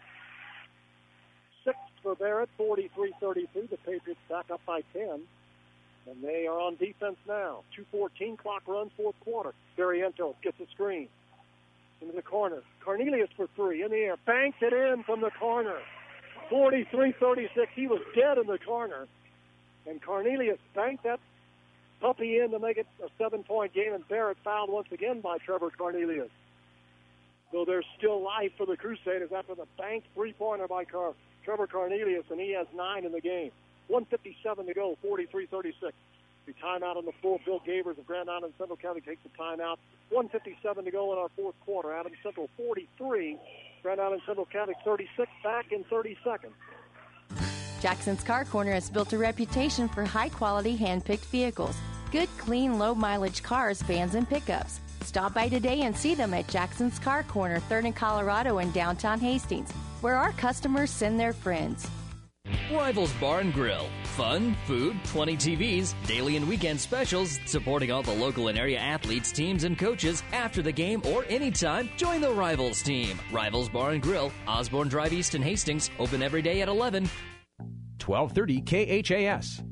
Six for Barrett, forty-three thirty-three. The Patriots back up by ten. And they are on defense now. two fourteen, clock runs, fourth quarter. Barrientos gets a screen. Into the corner. Cornelius for three. In the air. Banks it in from the corner. forty-three thirty-six. He was dead in the corner. And Cornelius banked that puppy in to make it a seven-point game. And Barrett fouled once again by Trevor Cornelius. So there's still life for the Crusaders after the banked three-pointer by Car- Trevor Cornelius. And he has nine in the game. one fifty-seven to go. forty-three thirty-six. The timeout on the floor. Bill Gavers of Grand Island Central County takes the timeout. one fifty-seven to go in our fourth quarter. Adams Central forty-three. Grand Island Central County thirty-six. Back in thirty seconds. Jackson's Car Corner has built a reputation for high-quality hand-picked vehicles. Good, clean, low-mileage cars, vans, and pickups. Stop by today and see them at Jackson's Car Corner, third and Colorado in downtown Hastings, where our customers send their friends. Rivals Bar and Grill. Fun, food, twenty T Vs, daily and weekend specials, supporting all the local and area athletes, teams, and coaches after the game or anytime. Join the Rivals team. Rivals Bar and Grill, Osborne Drive East in Hastings, open every day at eleven. twelve thirty K H A S.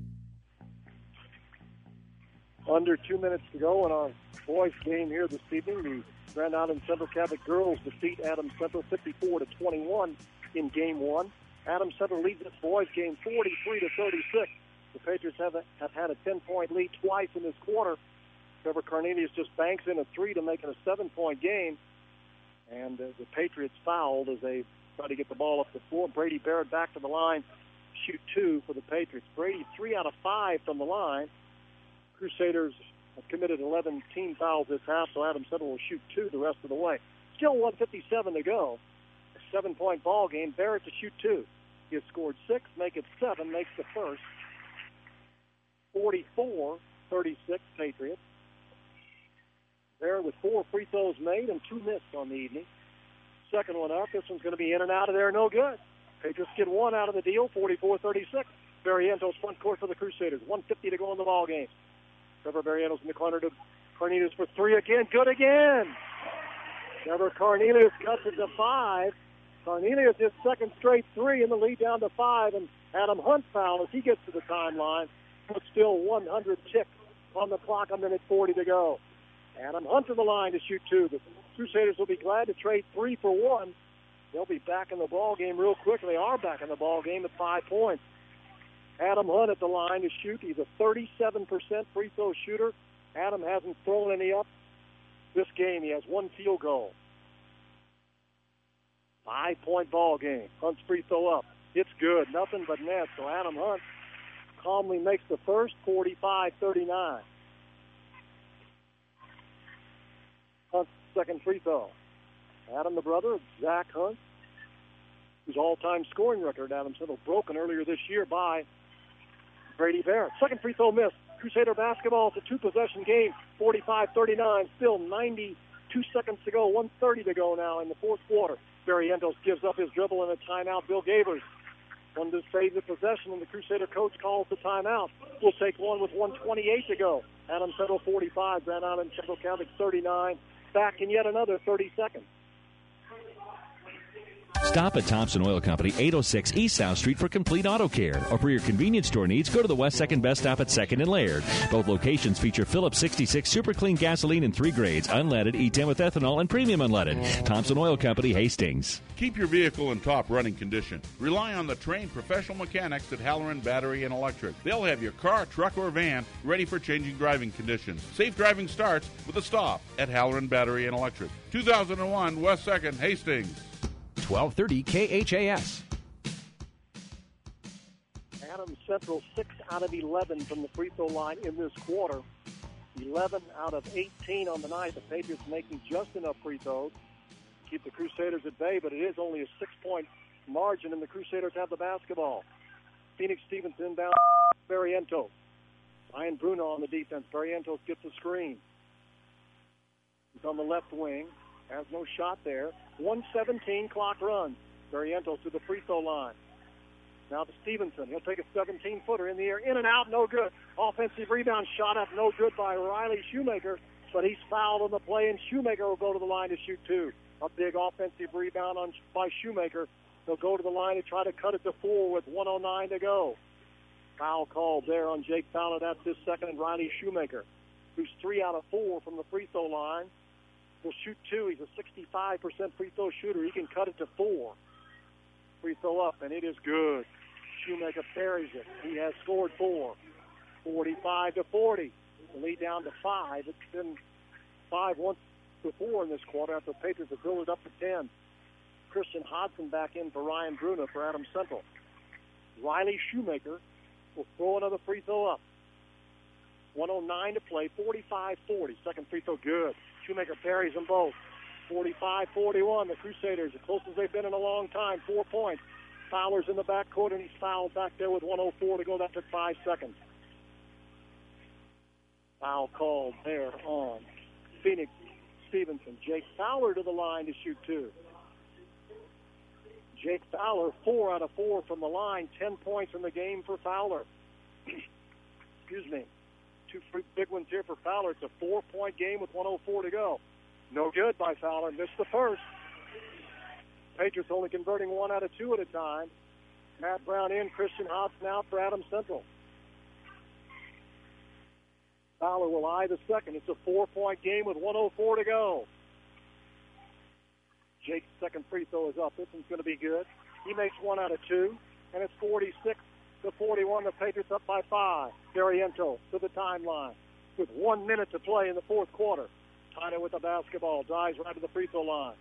Under two minutes to go in our boys game here this evening. The Grand Island Central Catholic girls defeat Adams Central fifty-four to twenty-one in game one. Adams Central leads this boys game forty-three to thirty-six. The Patriots have, a, have had a ten-point lead twice in this quarter. Trevor Cornelius just banks in a three to make it a seven-point game. And uh, the Patriots fouled as they try to get the ball up the floor. Brady Barrett back to the line, shoot two for the Patriots. Brady three out of five from the line. Crusaders have committed eleven team fouls this half, so Adams Central will shoot two the rest of the way. Still one fifty-seven to go. Seven-point ball game. Barrett to shoot two. He has scored six, make it seven, makes the first. forty-four thirty-six Patriots. Barrett with four free throws made and two missed on the evening. Second one up. This one's going to be in and out of there. No good. Patriots get one out of the deal. forty-four thirty-six. Barrientos front court for the Crusaders. one fifty to go in the ball game. Trevor Barrientos in the corner to Cornelius for three again. Good again. Trevor Cornelius cuts it to five. Cornelius his second straight three in the lead down to five, and Adam Hunt foul as he gets to the timeline. But still one hundred ticks on the clock, a minute forty to go. Adam Hunt to the line to shoot two. The Crusaders will be glad to trade three for one. They'll be back in the ball game real quick. They are back in the ball game at five points. Adam Hunt at the line to shoot. He's a thirty-seven percent free throw shooter. Adam hasn't thrown any up this game. He has one field goal. Five-point ball game. Hunt's free throw up. It's good. Nothing but net. So Adam Hunt calmly makes the first, forty-five thirty-nine. Hunt's second free throw. Adam, the brother of Zach Hunt, whose all-time scoring record, Adam Central, broken earlier this year by Brady Barrett. Second free throw missed. Crusader basketball. It's a two-possession game, forty-five thirty-nine. Still ninety-two seconds to go, one thirty to go now in the fourth quarter. Barrientos gives up his dribble and a timeout. Bill Gavers wanted to save the possession, and the Crusader coach calls the timeout. We'll take one with one twenty-eight to go. Adams Central forty-five, Grand Island Central Catholic thirty-nine. Back in yet another thirty seconds. Stop at Thompson Oil Company, eight oh six East South Street for complete auto care. Or for your convenience store needs, go to the West second Best Stop at second and Laird. Both locations feature Phillips sixty-six Super Clean gasoline in three grades, unleaded, E ten with ethanol, and premium unleaded. Thompson Oil Company, Hastings. Keep your vehicle in top running condition. Rely on the trained professional mechanics at Halloran Battery and Electric. They'll have your car, truck, or van ready for changing driving conditions. Safe driving starts with a stop at Halloran Battery and Electric. two thousand one West second, Hastings. twelve thirty K H A S. Adams Central six out of eleven from the free throw line in this quarter. eleven out of eighteen on the night. The Patriots making just enough free throws to keep the Crusaders at bay, but it is only a six-point margin, and the Crusaders have the basketball. Phoenix Stevenson down Barrientos. Ryan Bruno on the defense. Barrientos gets a screen. He's on the left wing. Has no shot there. one seventeen clock runs. Barrientos to the free throw line. Now to Stevenson. He'll take a seventeen-footer in the air. In and out, no good. Offensive rebound shot up, no good by Riley Shoemaker, but he's fouled on the play, and Shoemaker will go to the line to shoot two. A big offensive rebound on by Shoemaker. He'll go to the line to try to cut it to four with one oh nine to go. Foul called there on Jake Fowler. That's his second, and Riley Shoemaker, who's three out of four from the free throw line, will shoot two. He's a sixty-five percent free throw shooter. He can cut it to four. Free throw up, and it is good. Shoemaker parries it. He has scored four. forty-five to forty. The lead down to five. It's been five once before in this quarter after the Patriots have built it up to ten. Christian Hodson back in for Ryan Bruno for Adams Central. Riley Shoemaker will throw another free throw up. one oh nine to play, forty-five forty. Second free throw good. Shoemaker parries them both. forty-five forty-one. The Crusaders, the closest they've been in a long time, four points. Fowler's in the backcourt, and he's fouled back there with one oh four to go. That took five seconds. Foul called there on Phoenix Stevenson. Jake Fowler to the line to shoot two. Jake Fowler, four out of four from the line, ten points in the game for Fowler. Excuse me. Two big ones here for Fowler. It's a four-point game with one oh four to go. No good by Fowler. Missed the first. Patriots only converting one out of two at a time. Matt Brown in, Christian Hodson out for Adams Central. Fowler will eye the second. It's a four-point game with one oh four to go. Jake's second free throw is up. This one's going to be good. He makes one out of two, and it's forty-six to forty-one. The Patriots up by five. Barrientos to the timeline with one minute to play in the fourth quarter. Tyner with the basketball. Drives right to the free throw line.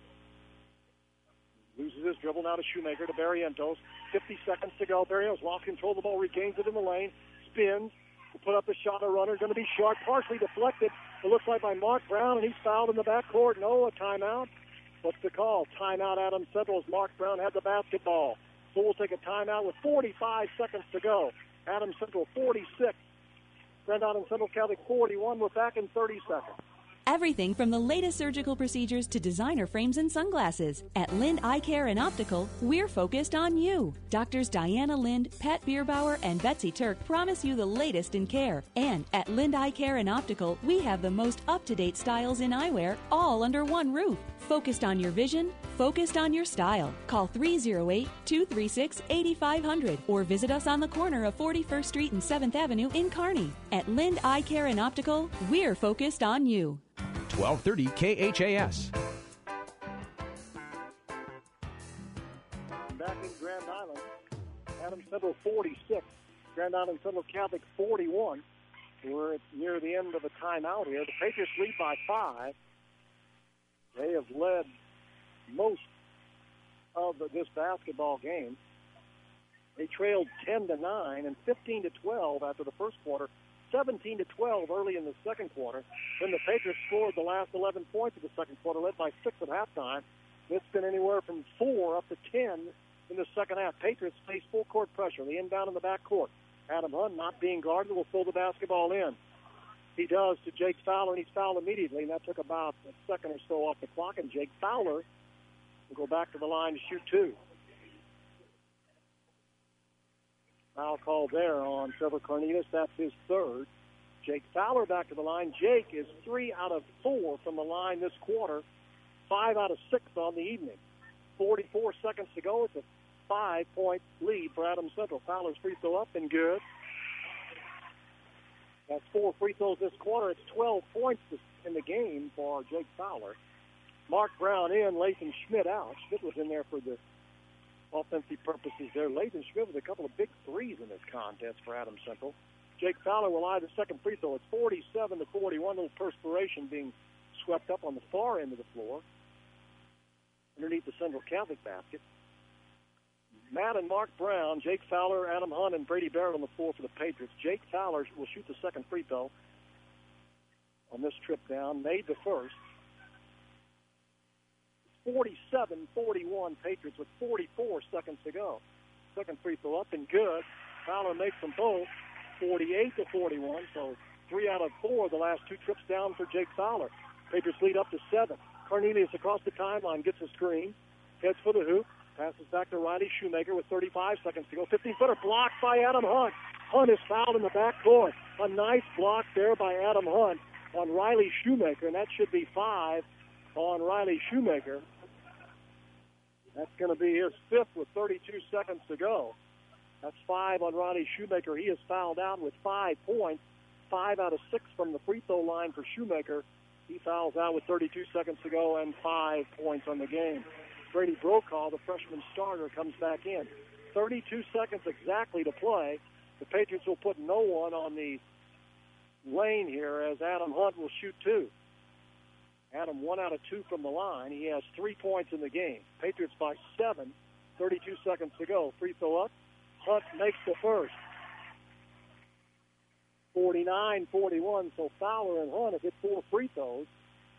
Loses his dribble now to Shoemaker to Barrientos. fifty seconds to go. Barrientos lost control of the ball, regains it in the lane, spins, will put up a shot. A runner going to be short, partially deflected. It looks like by Mark Brown, and he's fouled in the backcourt. No, a timeout. What's the call? Timeout Adams Central as Mark Brown had the basketball. So we'll take a timeout with forty-five seconds to go. Adams Central forty-six. Grand Island Central Catholic forty-one. We're back in thirty seconds. Everything from the latest surgical procedures to designer frames and sunglasses. At Lind Eye Care and Optical, we're focused on you. Doctors Diana Lind, Pat Bierbauer, and Betsy Turk promise you the latest in care. And at Lind Eye Care and Optical, we have the most up-to-date styles in eyewear, all under one roof. Focused on your vision, focused on your style. Call three oh eight, two three six, eight five zero zero or visit us on the corner of forty-first Street and seventh Avenue in Kearney. At Lind Eye Care and Optical, we're focused on you. twelve thirty K H A S. Back in Grand Island, Adams Central forty-six, Grand Island Central Catholic forty-one. We're at near the end of a timeout here. The Patriots lead by five. They have led most of this basketball game. They trailed ten to nine and fifteen to twelve after the first quarter. seventeen to twelve early in the second quarter. Then the Patriots scored the last eleven points of the second quarter, led by six at halftime. It's been anywhere from four up to ten in the second half. Patriots face full court pressure. The inbound in the backcourt. Adam Hunt, not being guarded, will throw the basketball in. He does to Jake Fowler, and he's fouled immediately, and that took about a second or so off the clock, and Jake Fowler will go back to the line to shoot two. Foul called there on Trevor Cornelius. That's his third. Jake Fowler back to the line. Jake is three out of four from the line this quarter, five out of six on the evening. forty-four seconds to go. It's a five-point lead for Adams Central. Fowler's free throw up and good. That's four free throws this quarter. It's twelve points in the game for Jake Fowler. Mark Brown in, Lathan Schmidt out. Schmidt was in there for the offensive purposes there. Lathan Schmidt with a couple of big threes in this contest for Adams Central. Jake Fowler will eye the second free throw. It's forty-seven to forty-one. A little perspiration being swept up on the far end of the floor underneath the Central Catholic basket. Matt and Mark Brown, Jake Fowler, Adam Hunt, and Brady Barrett on the floor for the Patriots. Jake Fowler will shoot the second free throw on this trip down. Made the first. forty-seven forty-one Patriots with forty-four seconds to go. Second free throw up and good. Fowler makes them both. forty-eight to forty-one, so three out of four of the last two trips down for Jake Fowler. Patriots lead up to seven. Cornelius across the timeline gets a screen, heads for the hoop, passes back to Riley Shoemaker with thirty-five seconds to go. fifteen-footer blocked by Adam Hunt. Hunt is fouled in the backcourt. A nice block there by Adam Hunt on Riley Shoemaker, and that should be five on Riley Shoemaker. That's going to be his fifth with thirty-two seconds to go. That's five on Riley Shoemaker. He is fouled out with five points. Five out of six from the free throw line for Shoemaker. He fouls out with thirty-two seconds to go and five points on the game. Brady Brokaw, the freshman starter, comes back in. thirty-two seconds exactly to play. The Patriots will put no one on the lane here as Adam Hunt will shoot two. Adam one out of two from the line. He has three points in the game. Patriots by seven. thirty-two seconds to go. Free throw up. Hunt makes the first. forty-nine forty-one, so Fowler and Hunt have hit four free throws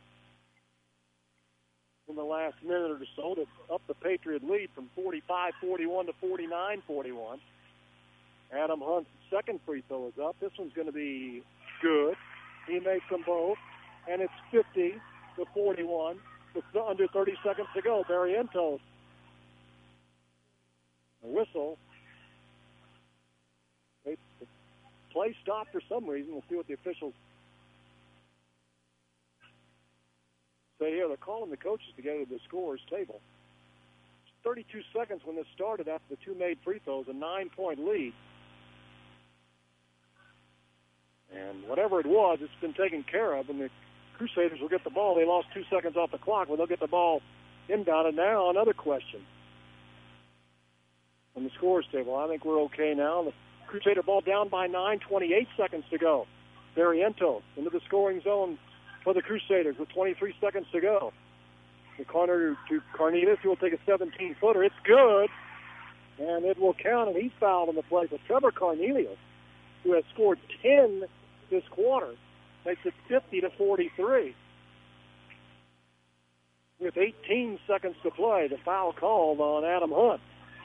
in the last minute or so to up the Patriot lead from forty-five forty-one to forty-nine forty-one. Adam Hunt's second free throw is up. This one's going to be good. He makes them both, and it's fifty to forty-one with under thirty seconds to go. Barrientos. A whistle. They, the play stopped for some reason. We'll see what the officials say here. They're calling the coaches together to the scorers table. thirty-two seconds when this started after the two made free throws, a nine-point lead. And whatever it was, it's been taken care of, and the Crusaders will get the ball. They lost two seconds off the clock, but they'll get the ball inbounded. Now another question on the scorers table. I think we're okay now. The Crusader ball down by nine, twenty-eight seconds to go. Barrientos into the scoring zone for the Crusaders with twenty-three seconds to go. The corner to Cornelius, who will take a seventeen-footer. It's good, and it will count, and he's fouled on the play. But Trevor Cornelius, who has scored ten this quarter, makes it fifty to forty-three. With eighteen seconds to play, the foul called on Adam Hunt.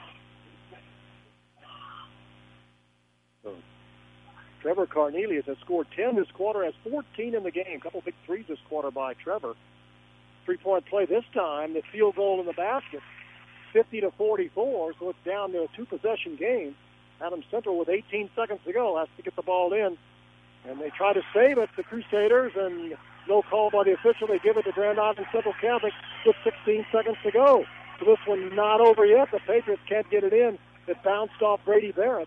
So, Trevor Cornelius has scored ten this quarter, has fourteen in the game. A couple big threes this quarter by Trevor. Three-point play this time, the field goal in the basket, fifty to forty-four, so it's down to a two-possession game. Adams Central with eighteen seconds to go has to get the ball in, and they try to save it, the Crusaders, and no call by the official. They give it to Grand Island Central Catholic with sixteen seconds to go. So this one's not over yet. The Patriots can't get it in. It bounced off Brady Barrett.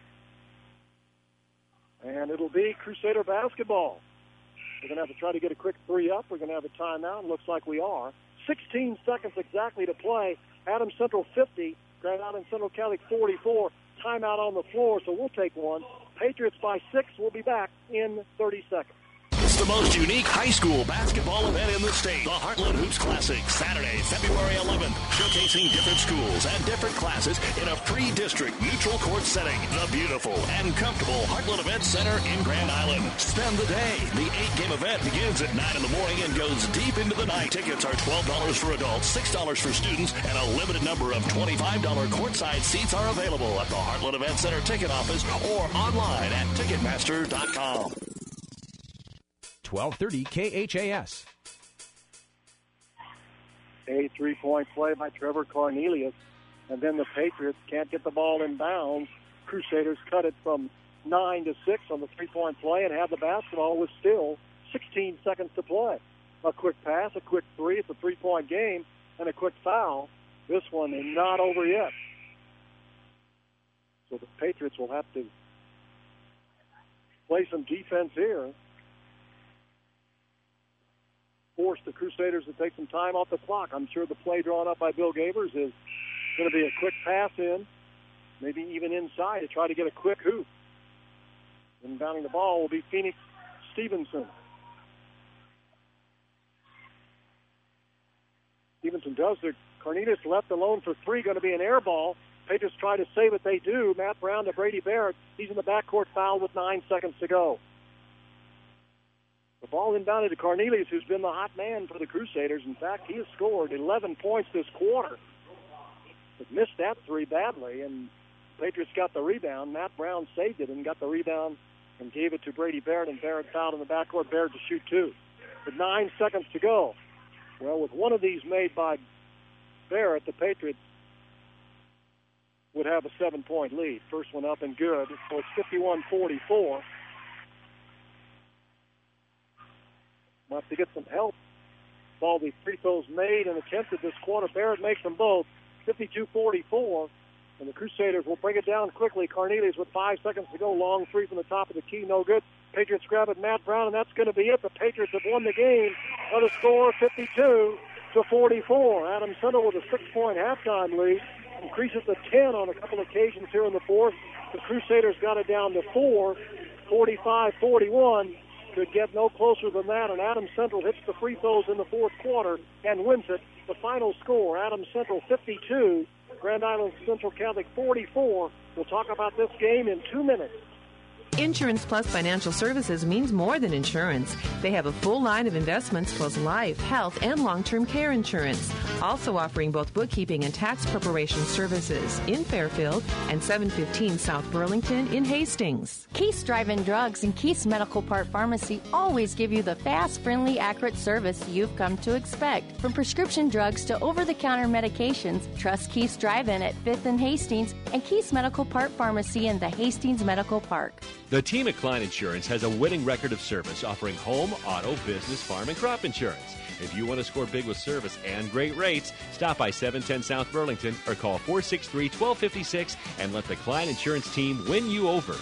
And it'll be Crusader basketball. We're going to have to try to get a quick three up. We're going to have a timeout. Looks like we are. sixteen seconds exactly to play. Adams Central fifty, Grand Island Central Catholic forty-four. Timeout on the floor, so we'll take one. Patriots by six. We'll be back in thirty seconds. the most unique high school basketball event in the state. The Heartland Hoops Classic, Saturday, February eleventh, showcasing different schools and different classes in a pre-district neutral court setting. The beautiful and comfortable Heartland Event Center in Grand Island. Spend the day. The eight-game event begins at nine in the morning and goes deep into the night. Tickets are twelve dollars for adults, six dollars for students, and a limited number of twenty-five dollars courtside seats are available at the Heartland Event Center ticket office or online at Ticketmaster dot com. twelve thirty K H A S. A three-point play by Trevor Cornelius, and then the Patriots can't get the ball in bounds. Crusaders cut it from nine to six on the three-point play and have the basketball with still sixteen seconds to play. A quick pass, a quick three, it's a three-point game, and a quick foul. This one is not over yet. So the Patriots will have to play some defense here. Force the Crusaders to take some time off the clock. I'm sure the play drawn up by Bill Gavers is going to be a quick pass in, maybe even inside to try to get a quick hoop. Inbounding the ball will be Phoenix Stevenson. Stevenson does it. Cornelius left alone for three, going to be an air ball. Patriots try to save it. They do. Matt Brown to Brady Barrett. He's in the backcourt foul with nine seconds to go. The ball inbounded to Cornelius, who's been the hot man for the Crusaders. In fact, he has scored eleven points this quarter. But missed that three badly, and Patriots got the rebound. Matt Brown saved it and got the rebound and gave it to Brady Barrett, and Barrett fouled in the backcourt. Barrett to shoot two. With nine seconds to go. Well, with one of these made by Barrett, the Patriots would have a seven-point lead. First one up and good. So it's fifty-one forty-four. We'll have to get some help. All the free throws made and attempted this quarter. Barrett makes them both. fifty-two forty-four. And the Crusaders will bring it down quickly. Cornelius with five seconds to go. Long three from the top of the key. No good. Patriots grab it. Matt Brown, and that's going to be it. The Patriots have won the game by the score fifty-two to forty-four. Adams Central with a six-point halftime lead. Increases to ten on a couple occasions here in the fourth. The Crusaders got it down to four. forty-five forty-one. Could get no closer than that, and Adams Central hits the free throws in the fourth quarter and wins it. The final score, Adams Central fifty-two, Grand Island Central Catholic forty-four. We'll talk about this game in two minutes. Insurance Plus Financial Services means more than insurance. They have a full line of investments plus life, health, and long-term care insurance. Also offering both bookkeeping and tax preparation services in Fairfield and seven fifteen South Burlington in Hastings. Keith's Drive-In Drugs and Keith's Medical Part Pharmacy always give you the fast, friendly, accurate service you've come to expect. From prescription drugs to over-the-counter medications, trust Keith's Drive-In at fifth and Hastings and Keith's Medical Part Pharmacy in the Hastings Medical Park. The team at Klein Insurance has a winning record of service offering home, auto, business, farm, and crop insurance. If you want to score big with service and great rates, stop by seven ten South Burlington or call four six three, one two five six and let the Klein Insurance team win you over.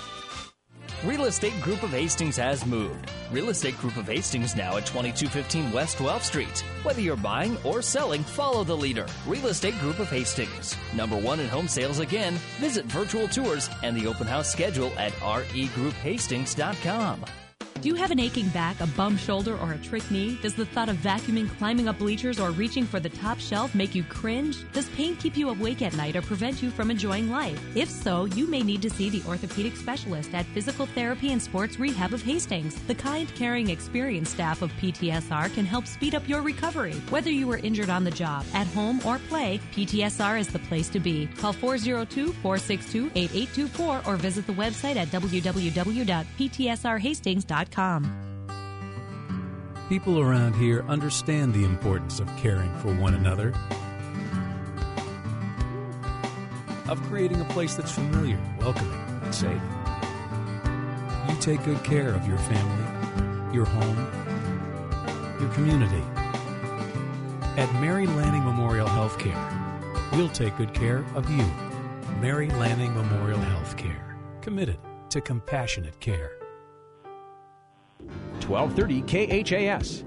Real Estate Group of Hastings has moved. Real Estate Group of Hastings now at twenty-two fifteen West twelfth Street. Whether you're buying or selling, follow the leader. Real Estate Group of Hastings. Number one in home sales again. Visit virtual tours and the open house schedule at r e group hastings dot com. Do you have an aching back, a bum shoulder, or a trick knee? Does the thought of vacuuming, climbing up bleachers, or reaching for the top shelf make you cringe? Does pain keep you awake at night or prevent you from enjoying life? If so, you may need to see the orthopedic specialist at Physical Therapy and Sports Rehab of Hastings. The kind, caring, experienced staff of P T S R can help speed up your recovery. Whether you were injured on the job, at home, or play, P T S R is the place to be. Call four oh two, four six two, eight eight two four or visit the website at w w w dot p t s r hastings dot com. People around here understand the importance of caring for one another, of creating a place that's familiar, welcoming, and safe. You take good care of your family, your home, your community. At Mary Lanning Memorial Healthcare, we'll take good care of you. Mary Lanning Memorial Healthcare, committed to compassionate care. twelve thirty K H A S.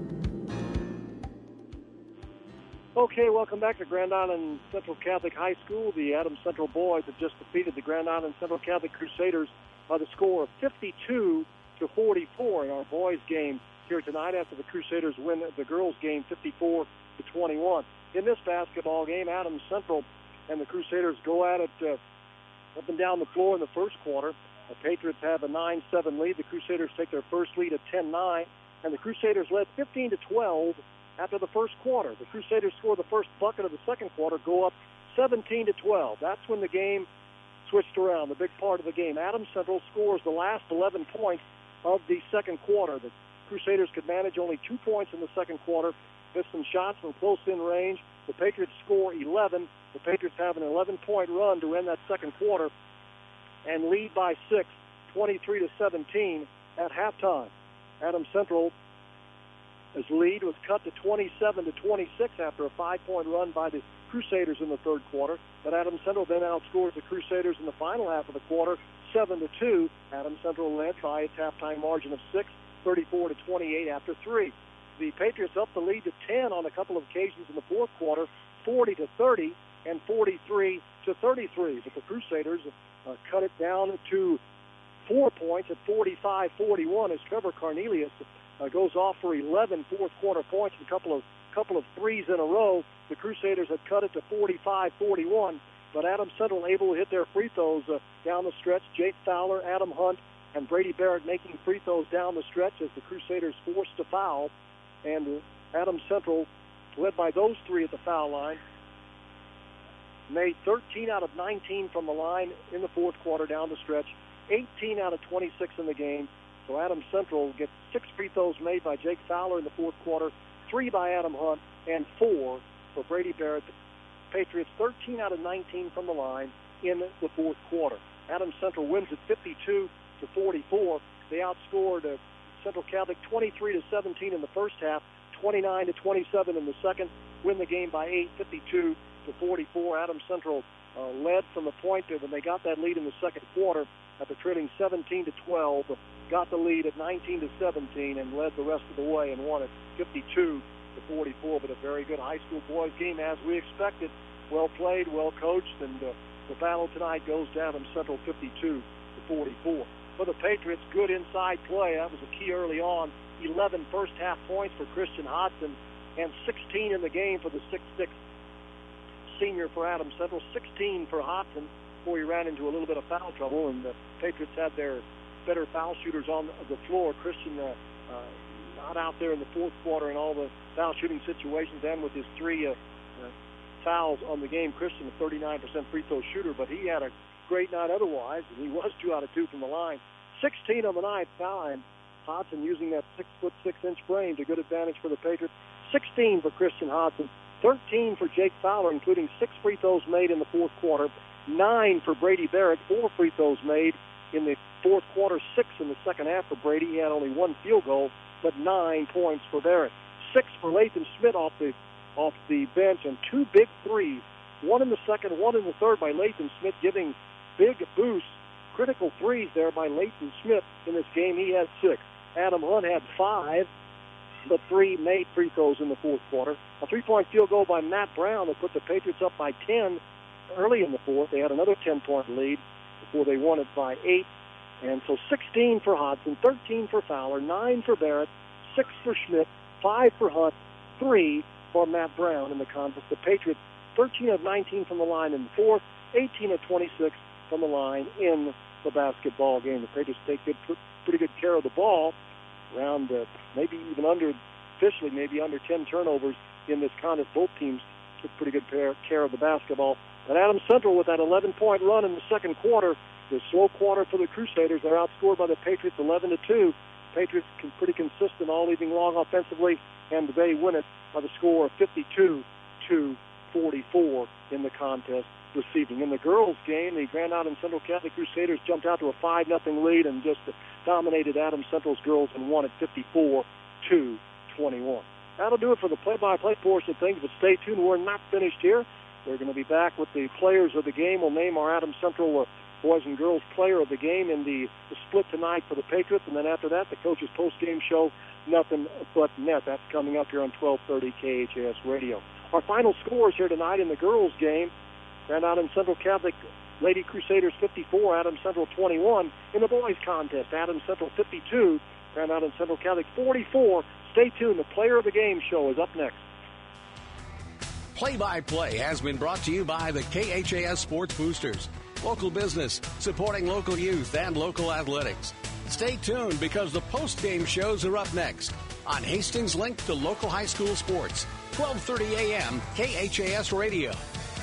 Okay, welcome back to Grand Island Central Catholic High School. The Adams Central boys have just defeated the Grand Island Central Catholic Crusaders by the score of fifty-two to forty-four in our boys game here tonight after the Crusaders win the girls' game fifty-four to twenty-one. In this basketball game, Adams Central and the Crusaders go at it uh, up and down the floor in the first quarter. The Patriots have a nine seven lead. The Crusaders take their first lead at ten nine, and the Crusaders led fifteen to twelve after the first quarter. The Crusaders score the first bucket of the second quarter, go up seventeen to twelve. That's when the game switched around, the big part of the game. Adams Central scores the last eleven points of the second quarter. The Crusaders could manage only two points in the second quarter, missed some shots from close in range. The Patriots score eleven. The Patriots have an eleven-point run to end that second quarter and lead by six, twenty-three to seventeen at halftime. Adams Central, his lead was cut to twenty-seven to twenty-six after a five-point run by the Crusaders in the third quarter. But Adams Central then outscored the Crusaders in the final half of the quarter, seven to two. Adams Central led by its halftime margin of six, thirty-four to twenty-eight after three. The Patriots upped the lead to ten on a couple of occasions in the fourth quarter, forty to thirty and forty-three to thirty-three. But the Crusaders uh, cut it down to four points at forty-five forty-one as Trevor Cornelius uh, goes off for eleven fourth quarter points and a couple of couple of threes in a row. The Crusaders had cut it to forty-five forty-one, but Adams Central able to hit their free throws uh, down the stretch. Jake Fowler, Adam Hunt, and Brady Barrett making free throws down the stretch as the Crusaders forced to foul. And uh, Adams Central, led by those three at the foul line, made thirteen out of nineteen from the line in the fourth quarter down the stretch, eighteen out of twenty-six in the game. So Adams Central gets six free throws made by Jake Fowler in the fourth quarter, three by Adam Hunt, and four for Brady Barrett. The Patriots thirteen out of nineteen from the line in the fourth quarter. Adams Central wins at fifty-two to forty-four. They outscored uh, Central Catholic twenty-three to seventeen in the first half, twenty-nine to twenty-seven in the second. Win the game by eight, fifty-two to forty-four. Adams Central uh, led from the point when they got that lead in the second quarter after trailing seventeen to twelve. Got the lead at nineteen to seventeen and led the rest of the way and won it fifty-two to forty-four. But a very good high school boys game as we expected. Well played, well coached, and uh, the battle tonight goes to Adams Central fifty-two to forty-four. For the Patriots, good inside play. That was a key early on. eleven first half points for Christian Hodson and sixteen in the game for the six six senior for Adams Central. sixteen for Hodson before he ran into a little bit of foul trouble, and the Patriots had their better foul shooters on the floor. Christian uh, uh, not out there in the fourth quarter in all the foul shooting situations, and with his three uh, uh, fouls on the game. Christian, a thirty-nine percent free throw shooter, but he had a great night otherwise, and he was two out of two from the line. sixteen on the night, foul, and Hodson using that six foot six inch frame to good advantage for the Patriots. sixteen for Christian Hodson, thirteen for Jake Fowler, including six free throws made in the fourth quarter, nine for Brady Barrett, four free throws made in the fourth quarter, six in the second half for Brady. He had only one field goal, but nine points for Barrett. Six for Lathan Smith off the off the bench, and two big threes, one in the second, one in the third by Lathan Smith, giving big boosts, critical threes there by Lathan Smith in this game. He had six. Adam Hunt had five, but three made free throws in the fourth quarter. A three-point field goal by Matt Brown that put the Patriots up by ten early in the fourth. They had another ten-point lead before they won it by eight. And so sixteen for Hodson, thirteen for Fowler, nine for Barrett, six for Schmidt, five for Hunt, three for Matt Brown in the contest. The Patriots thirteen of nineteen from the line in the fourth, eighteen of twenty-six from the line in the basketball game. The Patriots take good, pretty good care of the ball, around uh, maybe even under, officially maybe under ten turnovers in this contest. Both teams took pretty good care of the basketball. But Adams Central with that eleven-point run in the second quarter, the slow quarter for the Crusaders. They're outscored by the Patriots eleven to two. Patriots pretty consistent all evening long offensively, and they win it by the score of fifty-two to forty-four in the contest this evening. In the girls' game, the Grand Island Central Catholic Crusaders jumped out to a five nothing lead and just dominated Adams Central's girls and won it fifty-four to twenty-one. That'll do it for the play-by-play portion of things, but stay tuned. We're not finished here. We're going to be back with the players of the game. We'll name our Adams Central uh, boys and girls player of the game in the, the split tonight for the Patriots, and then after that, the coach's post-game show, Nothing But Net. That's coming up here on twelve thirty K H A S Radio. Our final scores here tonight in the girls' game: Grand Island Central Catholic Lady Crusaders fifty-four, Adams Central twenty-one. In the boys' contest, Adams Central fifty-two, Grand Island Central Catholic forty-four. Stay tuned. The Player of the Game show is up next. Play-by-play has been brought to you by the K H A S Sports Boosters. Local business, supporting local youth and local athletics. Stay tuned because the post-game shows are up next on Hastings Link to local high school sports. twelve thirty a.m. K H A S Radio.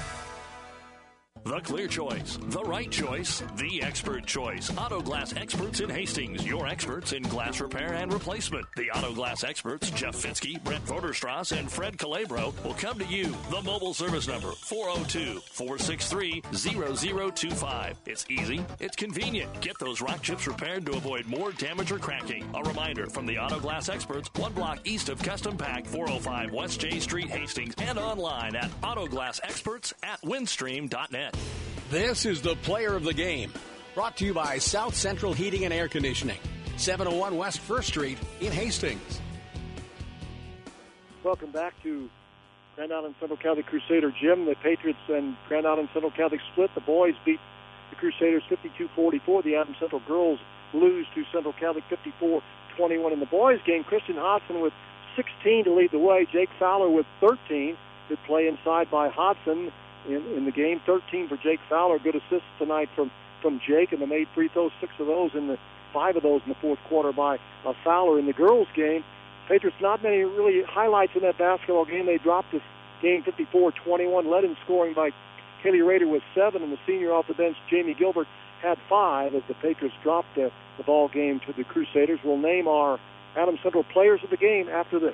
The clear choice, the right choice, the expert choice. Auto Glass Experts in Hastings, your experts in glass repair and replacement. The Auto Glass Experts, Jeff Fitzke, Brent Voderstrass, and Fred Calabro will come to you. The mobile service number, four oh two, four six three, zero zero two five. It's easy, it's convenient. Get those rock chips repaired to avoid more damage or cracking. A reminder from the Auto Glass Experts, one block east of Custom Pack, four oh five West J Street, Hastings, and online at autoglass experts at windstream dot net. This is the Player of the Game, brought to you by South Central Heating and Air Conditioning, seven oh one West First Street in Hastings. Welcome back to Grand Island Central Catholic Crusader Gym. The Patriots and Grand Island Central Catholic split. The boys beat the Crusaders fifty-two forty-four. The Adams Central girls lose to Central Catholic fifty-four twenty-one. In the boys' game, Christian Hodson with sixteen to lead the way. Jake Fowler with thirteen. Good play inside by Hodson. In, in the game, thirteen for Jake Fowler. Good assists tonight from, from Jake, and they made free throws, six of those in the five of those in the fourth quarter by uh, Fowler. In the girls' game, Patriots not many really highlights in that basketball game. They dropped this game fifty-four twenty-one, led in scoring by Kaylee Rader with seven, and the senior off the bench, Jamie Gilbert, had five as the Patriots dropped the, the ball game to the Crusaders. We'll name our Adams Central players of the game after this.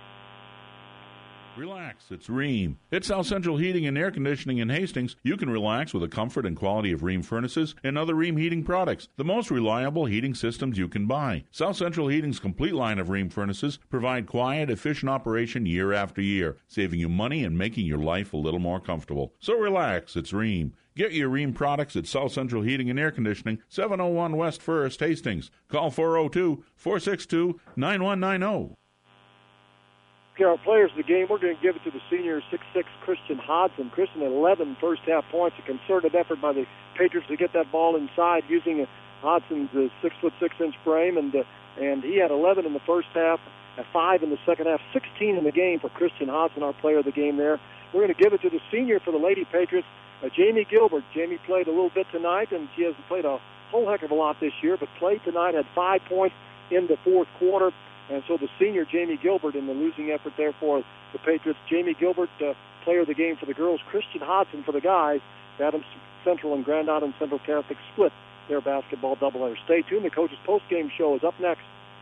Relax, it's Rheem. It's South Central Heating and Air Conditioning in Hastings. You can relax with the comfort and quality of Rheem furnaces and other Rheem heating products, the most reliable heating systems you can buy. South Central Heating's complete line of Rheem furnaces provide quiet, efficient operation year after year, saving you money and making your life a little more comfortable. So relax, it's Rheem. Get your Rheem products at South Central Heating and Air Conditioning, seven oh one West First, Hastings. Call four oh two, four six two, nine one nine oh. Okay, our players of the game, we're going to give it to the senior six six Christian Hodson. Christian had eleven first-half points, a concerted effort by the Patriots to get that ball inside using Hodson's uh, six foot six inch frame, and uh, and he had eleven in the first half, uh, five in the second half, sixteen in the game for Christian Hodson, our player of the game there. We're going to give it to the senior for the Lady Patriots, uh, Jamie Gilbert. Jamie played a little bit tonight, and she hasn't played a whole heck of a lot this year, but played tonight, had five points in the fourth quarter. And so the senior, Jamie Gilbert, in the losing effort there for the Patriots. Jamie Gilbert, uh, player of the game for the girls. Christian Hodson for the guys. Adams Central and Grand Island Central Catholic split their basketball doubleheader. Stay tuned. The coach's post-game show is up next.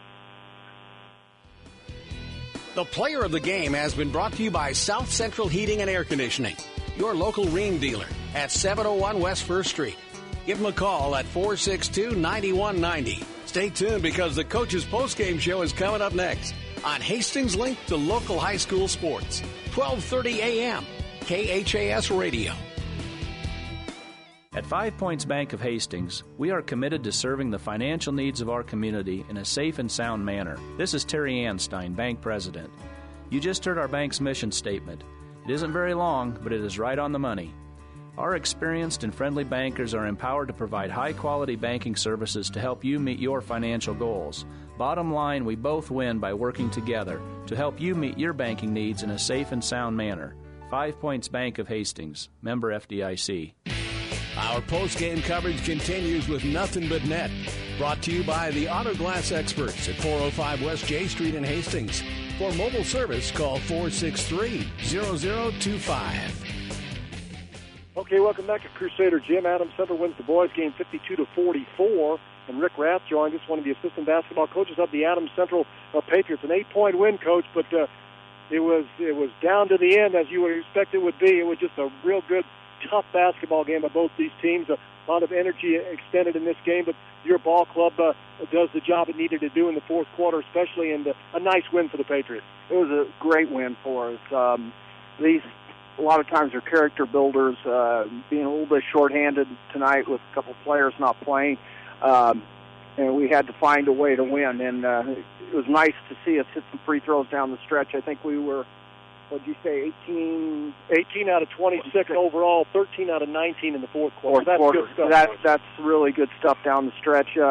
The Player of the Game has been brought to you by South Central Heating and Air Conditioning, your local Rheem dealer at seven oh one West First Street. Give them a call at four six two, nine one nine oh. Stay tuned because the coach's postgame show is coming up next on Hastings Link to local high school sports. twelve thirty a.m. K H A S Radio. At Five Points Bank of Hastings, we are committed to serving the financial needs of our community in a safe and sound manner. This is Terry Anstein, Bank President. You just heard our bank's mission statement. It isn't very long, but it is right on the money. Our experienced and friendly bankers are empowered to provide high-quality banking services to help you meet your financial goals. Bottom line, we both win by working together to help you meet your banking needs in a safe and sound manner. Five Points Bank of Hastings, member F D I C. Our post-game coverage continues with Nothing But Net, brought to you by the Auto Glass Experts at four oh five West J Street in Hastings. For mobile service, call four six three, zero zero two five. Okay, welcome back to Crusader Gym. Adams Central wins the boys game fifty-two to forty-four, and Rick Rath joined us, one of the assistant basketball coaches of the Adams Central uh, Patriots. An eight-point win, Coach, but uh, it was it was down to the end as you would expect it would be. It was just a real good, tough basketball game of both these teams. A lot of energy extended in this game, but your ball club uh, does the job it needed to do in the fourth quarter, especially, and uh, a nice win for the Patriots. It was a great win for us. Um, these. A lot of times they're character builders, uh, being a little bit shorthanded tonight with a couple of players not playing, um, and we had to find a way to win. And uh, it was nice to see us hit some free throws down the stretch. I think we were, what did you say, eighteen? eighteen out of twenty-six, twenty-six overall, thirteen out of nineteen in the fourth quarter. Fourth that's quarter. good stuff. That's, that's really good stuff down the stretch. Uh,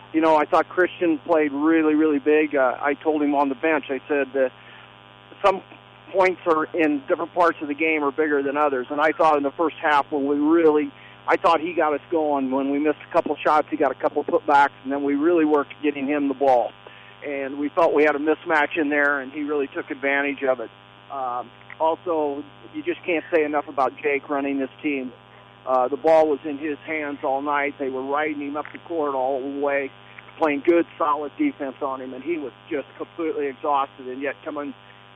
you know, I thought Christian played really, really big. Uh, I told him on the bench, I said, uh, some points are in different parts of the game are bigger than others. And I thought in the first half when we really, I thought he got us going. When we missed a couple shots, he got a couple putbacks, and then we really worked getting him the ball. And we felt we had a mismatch in there, and he really took advantage of it. Um, also, you just can't say enough about Jake running this team. Uh, the ball was in his hands all night. They were riding him up the court all the way, playing good, solid defense on him, and he was just completely exhausted, and yet coming,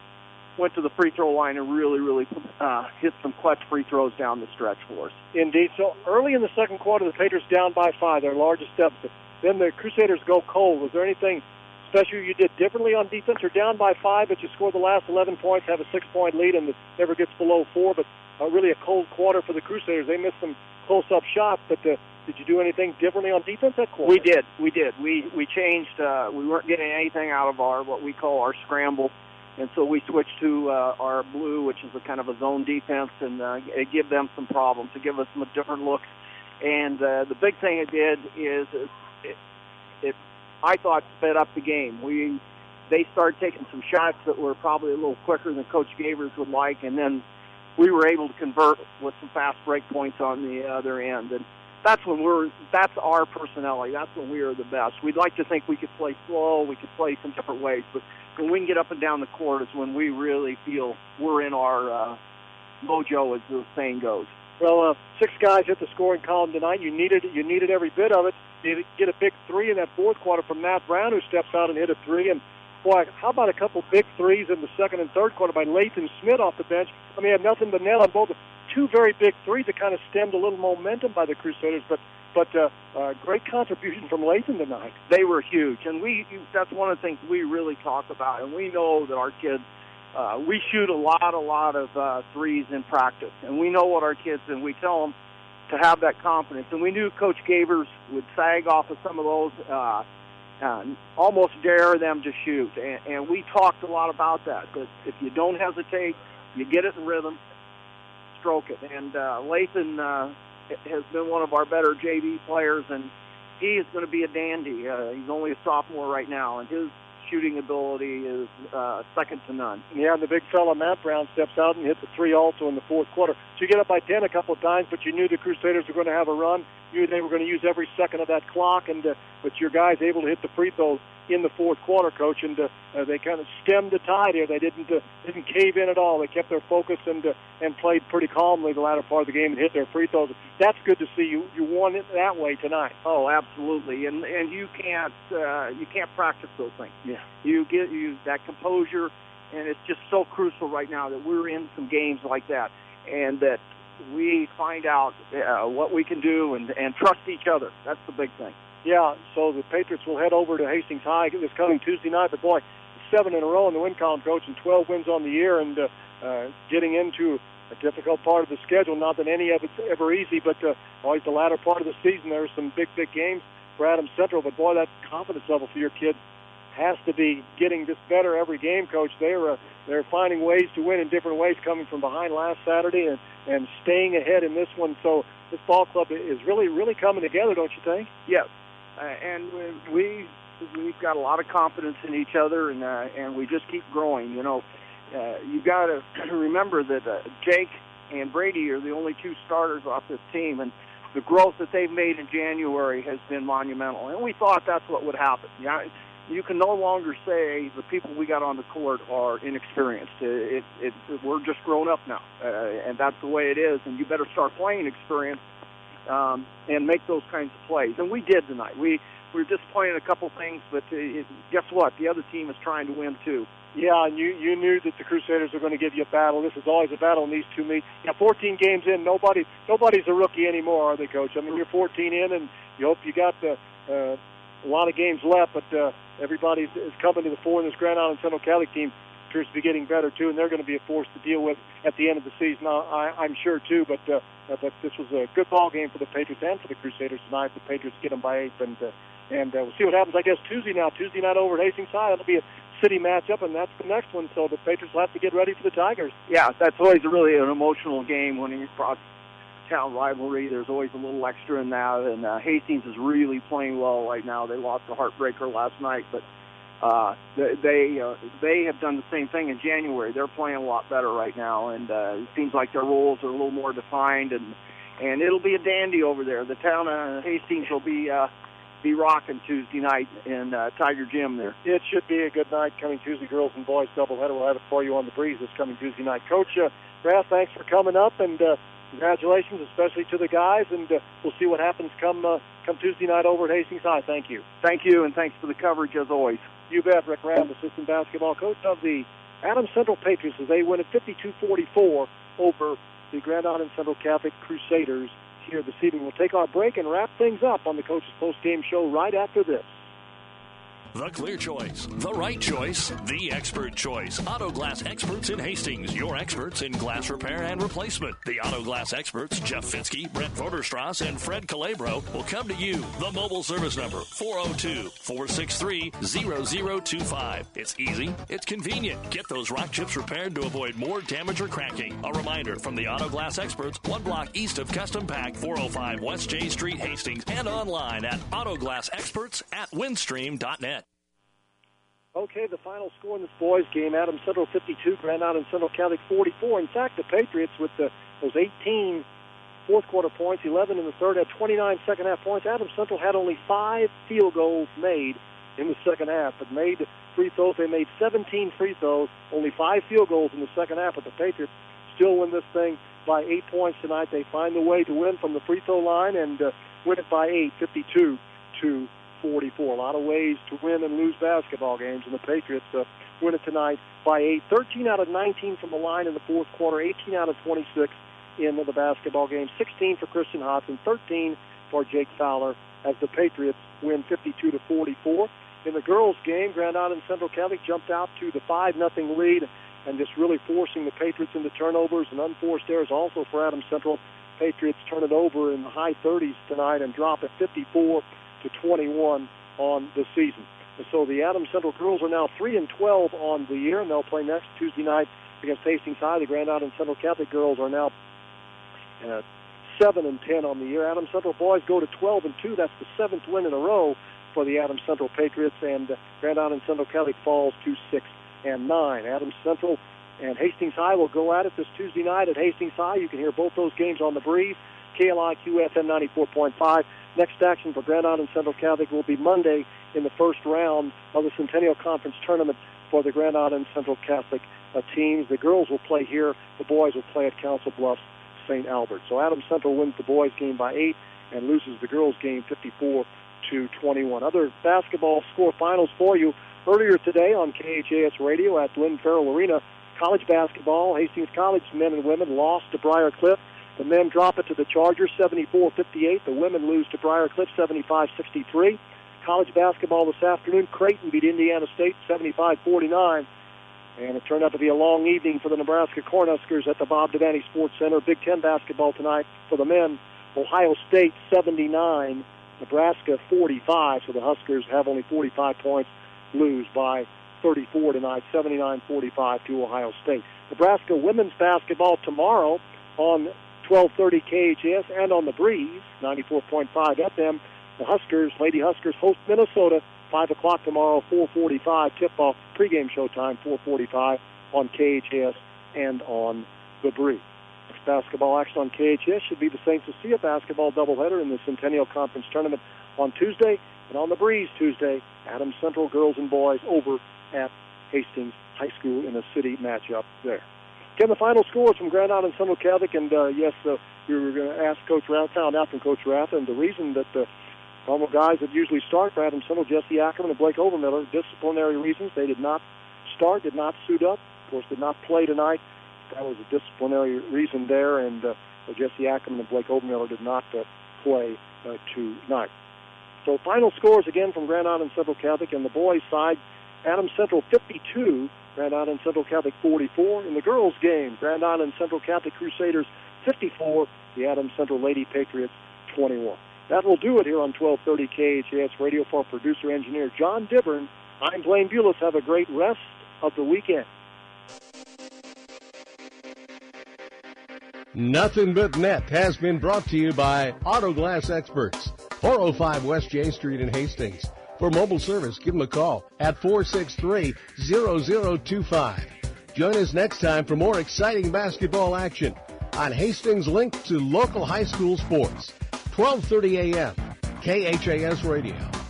went to the free throw line and really, really uh, hit some clutch free throws down the stretch for us. Indeed. So early in the second quarter, the Patriots down by five, their largest deficit. Then the Crusaders go cold. Was there anything special you did differently on defense? Or down by five, but you score the last eleven points, have a six-point lead, and it never gets below four, but uh, really a cold quarter for the Crusaders. They missed some close-up shots, but uh, did you do anything differently on defense that quarter? We did. We did. We we changed. Uh, we weren't getting anything out of our what we call our scramble, and so we switched to uh, our blue, which is a kind of a zone defense, and uh, it give them some problems, to give us some different looks. And uh, the big thing it did is it, it I thought sped up the game. We they started taking some shots that were probably a little quicker than Coach Gavers would like, and then we were able to convert with some fast break points on the other end. And that's when we're that's our personality. That's when we are the best. We'd like to think we could play slow, we could play some different ways, but when we can get up and down the court is when we really feel we're in our uh, mojo, as the saying goes. Well, uh, six guys hit the scoring column tonight. You needed you needed every bit of it. You get a big three in that fourth quarter from Matt Brown, who steps out and hit a three. And, boy, how about a couple big threes in the second and third quarter by Lathan Smith off the bench? I mean, had nothing but net on both. Two very big threes that kind of stemmed a little momentum by the Crusaders, but but uh, uh, great contribution from Lathan tonight. They were huge, and we that's one of the things we really talk about, and we know that our kids, uh, we shoot a lot, a lot of uh, threes in practice, and we know what our kids, and we tell them to have that confidence, and we knew Coach Gavers would sag off of some of those, uh, uh, almost dare them to shoot, and, and we talked a lot about that, that if you don't hesitate, you get it in rhythm, stroke it. And uh, Lathan uh, has been one of our better J V players, and he is going to be a dandy. Uh, he's only a sophomore right now, and his shooting ability is uh, second to none. Yeah, and the big fella Matt Brown steps out and hits the three also in the fourth quarter. So you get up by ten a couple of times, but you knew the Crusaders were going to have a run. You knew they were going to use every second of that clock, and uh, but your guys able to hit the free throws in the fourth quarter, Coach, and uh, uh, they kind of stemmed the tide here. They didn't uh, didn't cave in at all. They kept their focus and uh, and played pretty calmly the latter part of the game and hit their free throws. That's good to see. You you won it that way tonight. Oh, absolutely, and and you can't uh, you can't practice those things. Yeah, you get you that composure, and it's just so crucial right now that we're in some games like that, and that we find out uh, what we can do and and trust each other. That's the big thing. Yeah, so the Patriots will head over to Hastings High this coming Tuesday night. But, boy, seven in a row in the win column, Coach, and twelve wins on the year, and uh, uh, getting into a difficult part of the schedule. Not that any of it's ever easy, but uh, always the latter part of the season, there are some big, big games for Adams Central. But, boy, that confidence level for your kids has to be getting just better every game, Coach. They're uh, they're finding ways to win in different ways, coming from behind last Saturday and, and staying ahead in this one. So this ball club is really, really coming together, don't you think? Yes. Uh, and we we've got a lot of confidence in each other, and uh, and we just keep growing. You know, uh, you got to remember that uh, Jake and Brady are the only two starters off this team, and the growth that they've made in January has been monumental. And we thought that's what would happen. Yeah, you can no longer say the people we got on the court are inexperienced. It, it, it, we're just grown up now, uh, and that's the way it is. And you better start playing experience. Um, and make those kinds of plays. And we did tonight. We, we were disappointed in a couple things, but uh, it, guess what? The other team is trying to win, too. Yeah, and you, you knew that the Crusaders were going to give you a battle. This is always a battle in these two meets. Yeah, fourteen games in, nobody, nobody's a rookie anymore, are they, Coach? I mean, you're fourteen in, and you hope you got the, uh, a lot of games left, but uh, everybody is coming to the fore, and this Grand Island Central Catholic team appears to be getting better, too, and they're going to be a force to deal with at the end of the season, I, I'm sure, too. But uh, but this was a good ball game for the Patriots and for the Crusaders tonight. The Patriots get them by eight, and uh, and uh, we'll see what happens, I guess, Tuesday now. Tuesday night over at Hastings High. That'll be a city matchup, and that's the next one. So the Patriots will have to get ready for the Tigers. Yeah, that's always really an emotional game when you cross town rivalry. There's always a little extra in that, and uh, Hastings is really playing well right now. They lost a heartbreaker last night, but uh, they they, uh, they have done the same thing in January. They're playing a lot better right now, and uh, it seems like their roles are a little more defined, and and it'll be a dandy over there. The town of Hastings will be uh, be rocking Tuesday night in uh, Tiger Gym there. It should be a good night coming Tuesday, girls and boys doubleheader. We'll have it for you on the breeze this coming Tuesday night. Coach uh, Graff, thanks for coming up, and uh, congratulations, especially to the guys, and uh, we'll see what happens come uh, come Tuesday night over at Hastings High. Thank you. Thank you, and thanks for the coverage as always. You bet. Rick Ram, assistant basketball coach of the Adams Central Patriots, as they win at fifty-two forty-four over the Grand Island Central Catholic Crusaders here this evening. We'll take our break and wrap things up on the Coach's Post-Game Show right after this. The clear choice, the right choice, the expert choice. Auto Glass Experts in Hastings, your experts in glass repair and replacement. The Auto Glass Experts, Jeff Fitzke, Brent Vorderstrass, and Fred Calabro, will come to you. The mobile service number, four oh two, four six three, zero zero two five. It's easy, it's convenient. Get those rock chips repaired to avoid more damage or cracking. A reminder from the Auto Glass Experts, one block east of Custom Pack, four oh five West J Street, Hastings, and online at autoglass experts at windstream dot net. Okay, the final score in this boys' game, Adams Central fifty-two, Grand Island Central Catholic forty-four. In fact, the Patriots with the, those eighteen fourth-quarter points, eleven in the third, had twenty-nine second-half points. Adams Central had only five field goals made in the second half, but made free throws. They made seventeen free throws, only five field goals in the second half, but the Patriots still win this thing by eight points tonight. They find the way to win from the free throw line and uh, win it by eight, fifty-two to forty-four. A lot of ways to win and lose basketball games, and the Patriots uh, win it tonight by eight. thirteen out of nineteen from the line in the fourth quarter, eighteen out of twenty-six in the basketball game, sixteen for Christian Hodson, thirteen for Jake Fowler, as the Patriots win fifty-two to forty-four. In the girls' game, Grand Island Central Catholic jumped out to the five nothing lead and just really forcing the Patriots into turnovers and unforced errors also for Adams Central. Patriots turn it over in the high thirties tonight and drop it fifty-four to twenty-one on the season. And so the Adams Central girls are now three and twelve on the year, and they'll play next Tuesday night against Hastings High. The Grand Island Central Catholic girls are now uh, seven and ten on the year. Adams Central boys go to twelve and two. That's the seventh win in a row for the Adams Central Patriots, and uh, Grand Island Central Catholic falls to six and nine. Adams Central and Hastings High will go at it this Tuesday night at Hastings High. You can hear both those games on the breeze. K L I Q F M ninety-four point five. Next action for Grand Island Central Catholic will be Monday in the first round of the Centennial Conference Tournament for the Grand Island Central Catholic uh, teams. The girls will play here. The boys will play at Council Bluffs, Saint Albert. So Adams Central wins the boys' game by eight and loses the girls' game fifty-four to twenty-one. Other basketball score finals for you earlier today on K H A S Radio at Lynn Farrell Arena. College basketball, Hastings College men and women lost to Briar Cliff. The men drop it to the Chargers, seventy-four fifty-eight. The women lose to Briar Cliff, seventy-five sixty-three. College basketball this afternoon, Creighton beat Indiana State, seventy-five forty-nine. And it turned out to be a long evening for the Nebraska Cornhuskers at the Bob Devaney Sports Center. Big Ten basketball tonight for the men. Ohio State, seventy-nine. Nebraska, forty-five. So the Huskers have only forty-five points, lose by thirty-four tonight, seventy-nine forty-five to Ohio State. Nebraska women's basketball tomorrow on twelve thirty K H S and on the breeze, ninety-four point five F M. The Huskers, Lady Huskers, host Minnesota, five o'clock tomorrow, four forty-five, tip-off, pregame showtime, four forty-five on K H S and on the breeze. Next basketball action on K H S should be the Saint Cecilia basketball doubleheader in the Centennial Conference Tournament on Tuesday, and on the breeze Tuesday, Adams Central girls and boys over at Hastings High School in a city matchup there. Again, the final scores from Grand Island Central Catholic, and uh, yes, uh, we were going to ask Coach Rath, found out from Coach Rath, and the reason that the normal guys that usually start for Adams Central, Jesse Ackerman and Blake Overmiller, disciplinary reasons, they did not start, did not suit up, of course, did not play tonight. That was a disciplinary reason there, and uh, Jesse Ackerman and Blake Overmiller did not uh, play uh, tonight. So final scores again from Grand Island Central Catholic, and the boys' side, Adams Central fifty-two, Grand Island Central Catholic forty-four. In the girls' game, Grand Island Central Catholic Crusaders fifty-four, the Adams Central Lady Patriots twenty-one. That will do it here on twelve thirty K H A S Radio. For producer-engineer John Dibburn, I'm Blaine Bulis. Have a great rest of the weekend. Nothing But Net has been brought to you by Auto Glass Experts, four oh five West J Street in Hastings. For mobile service, give them a call at four six three, zero zero two five. Join us next time for more exciting basketball action on Hastings' link to local high school sports. twelve thirty a.m. K H A S Radio.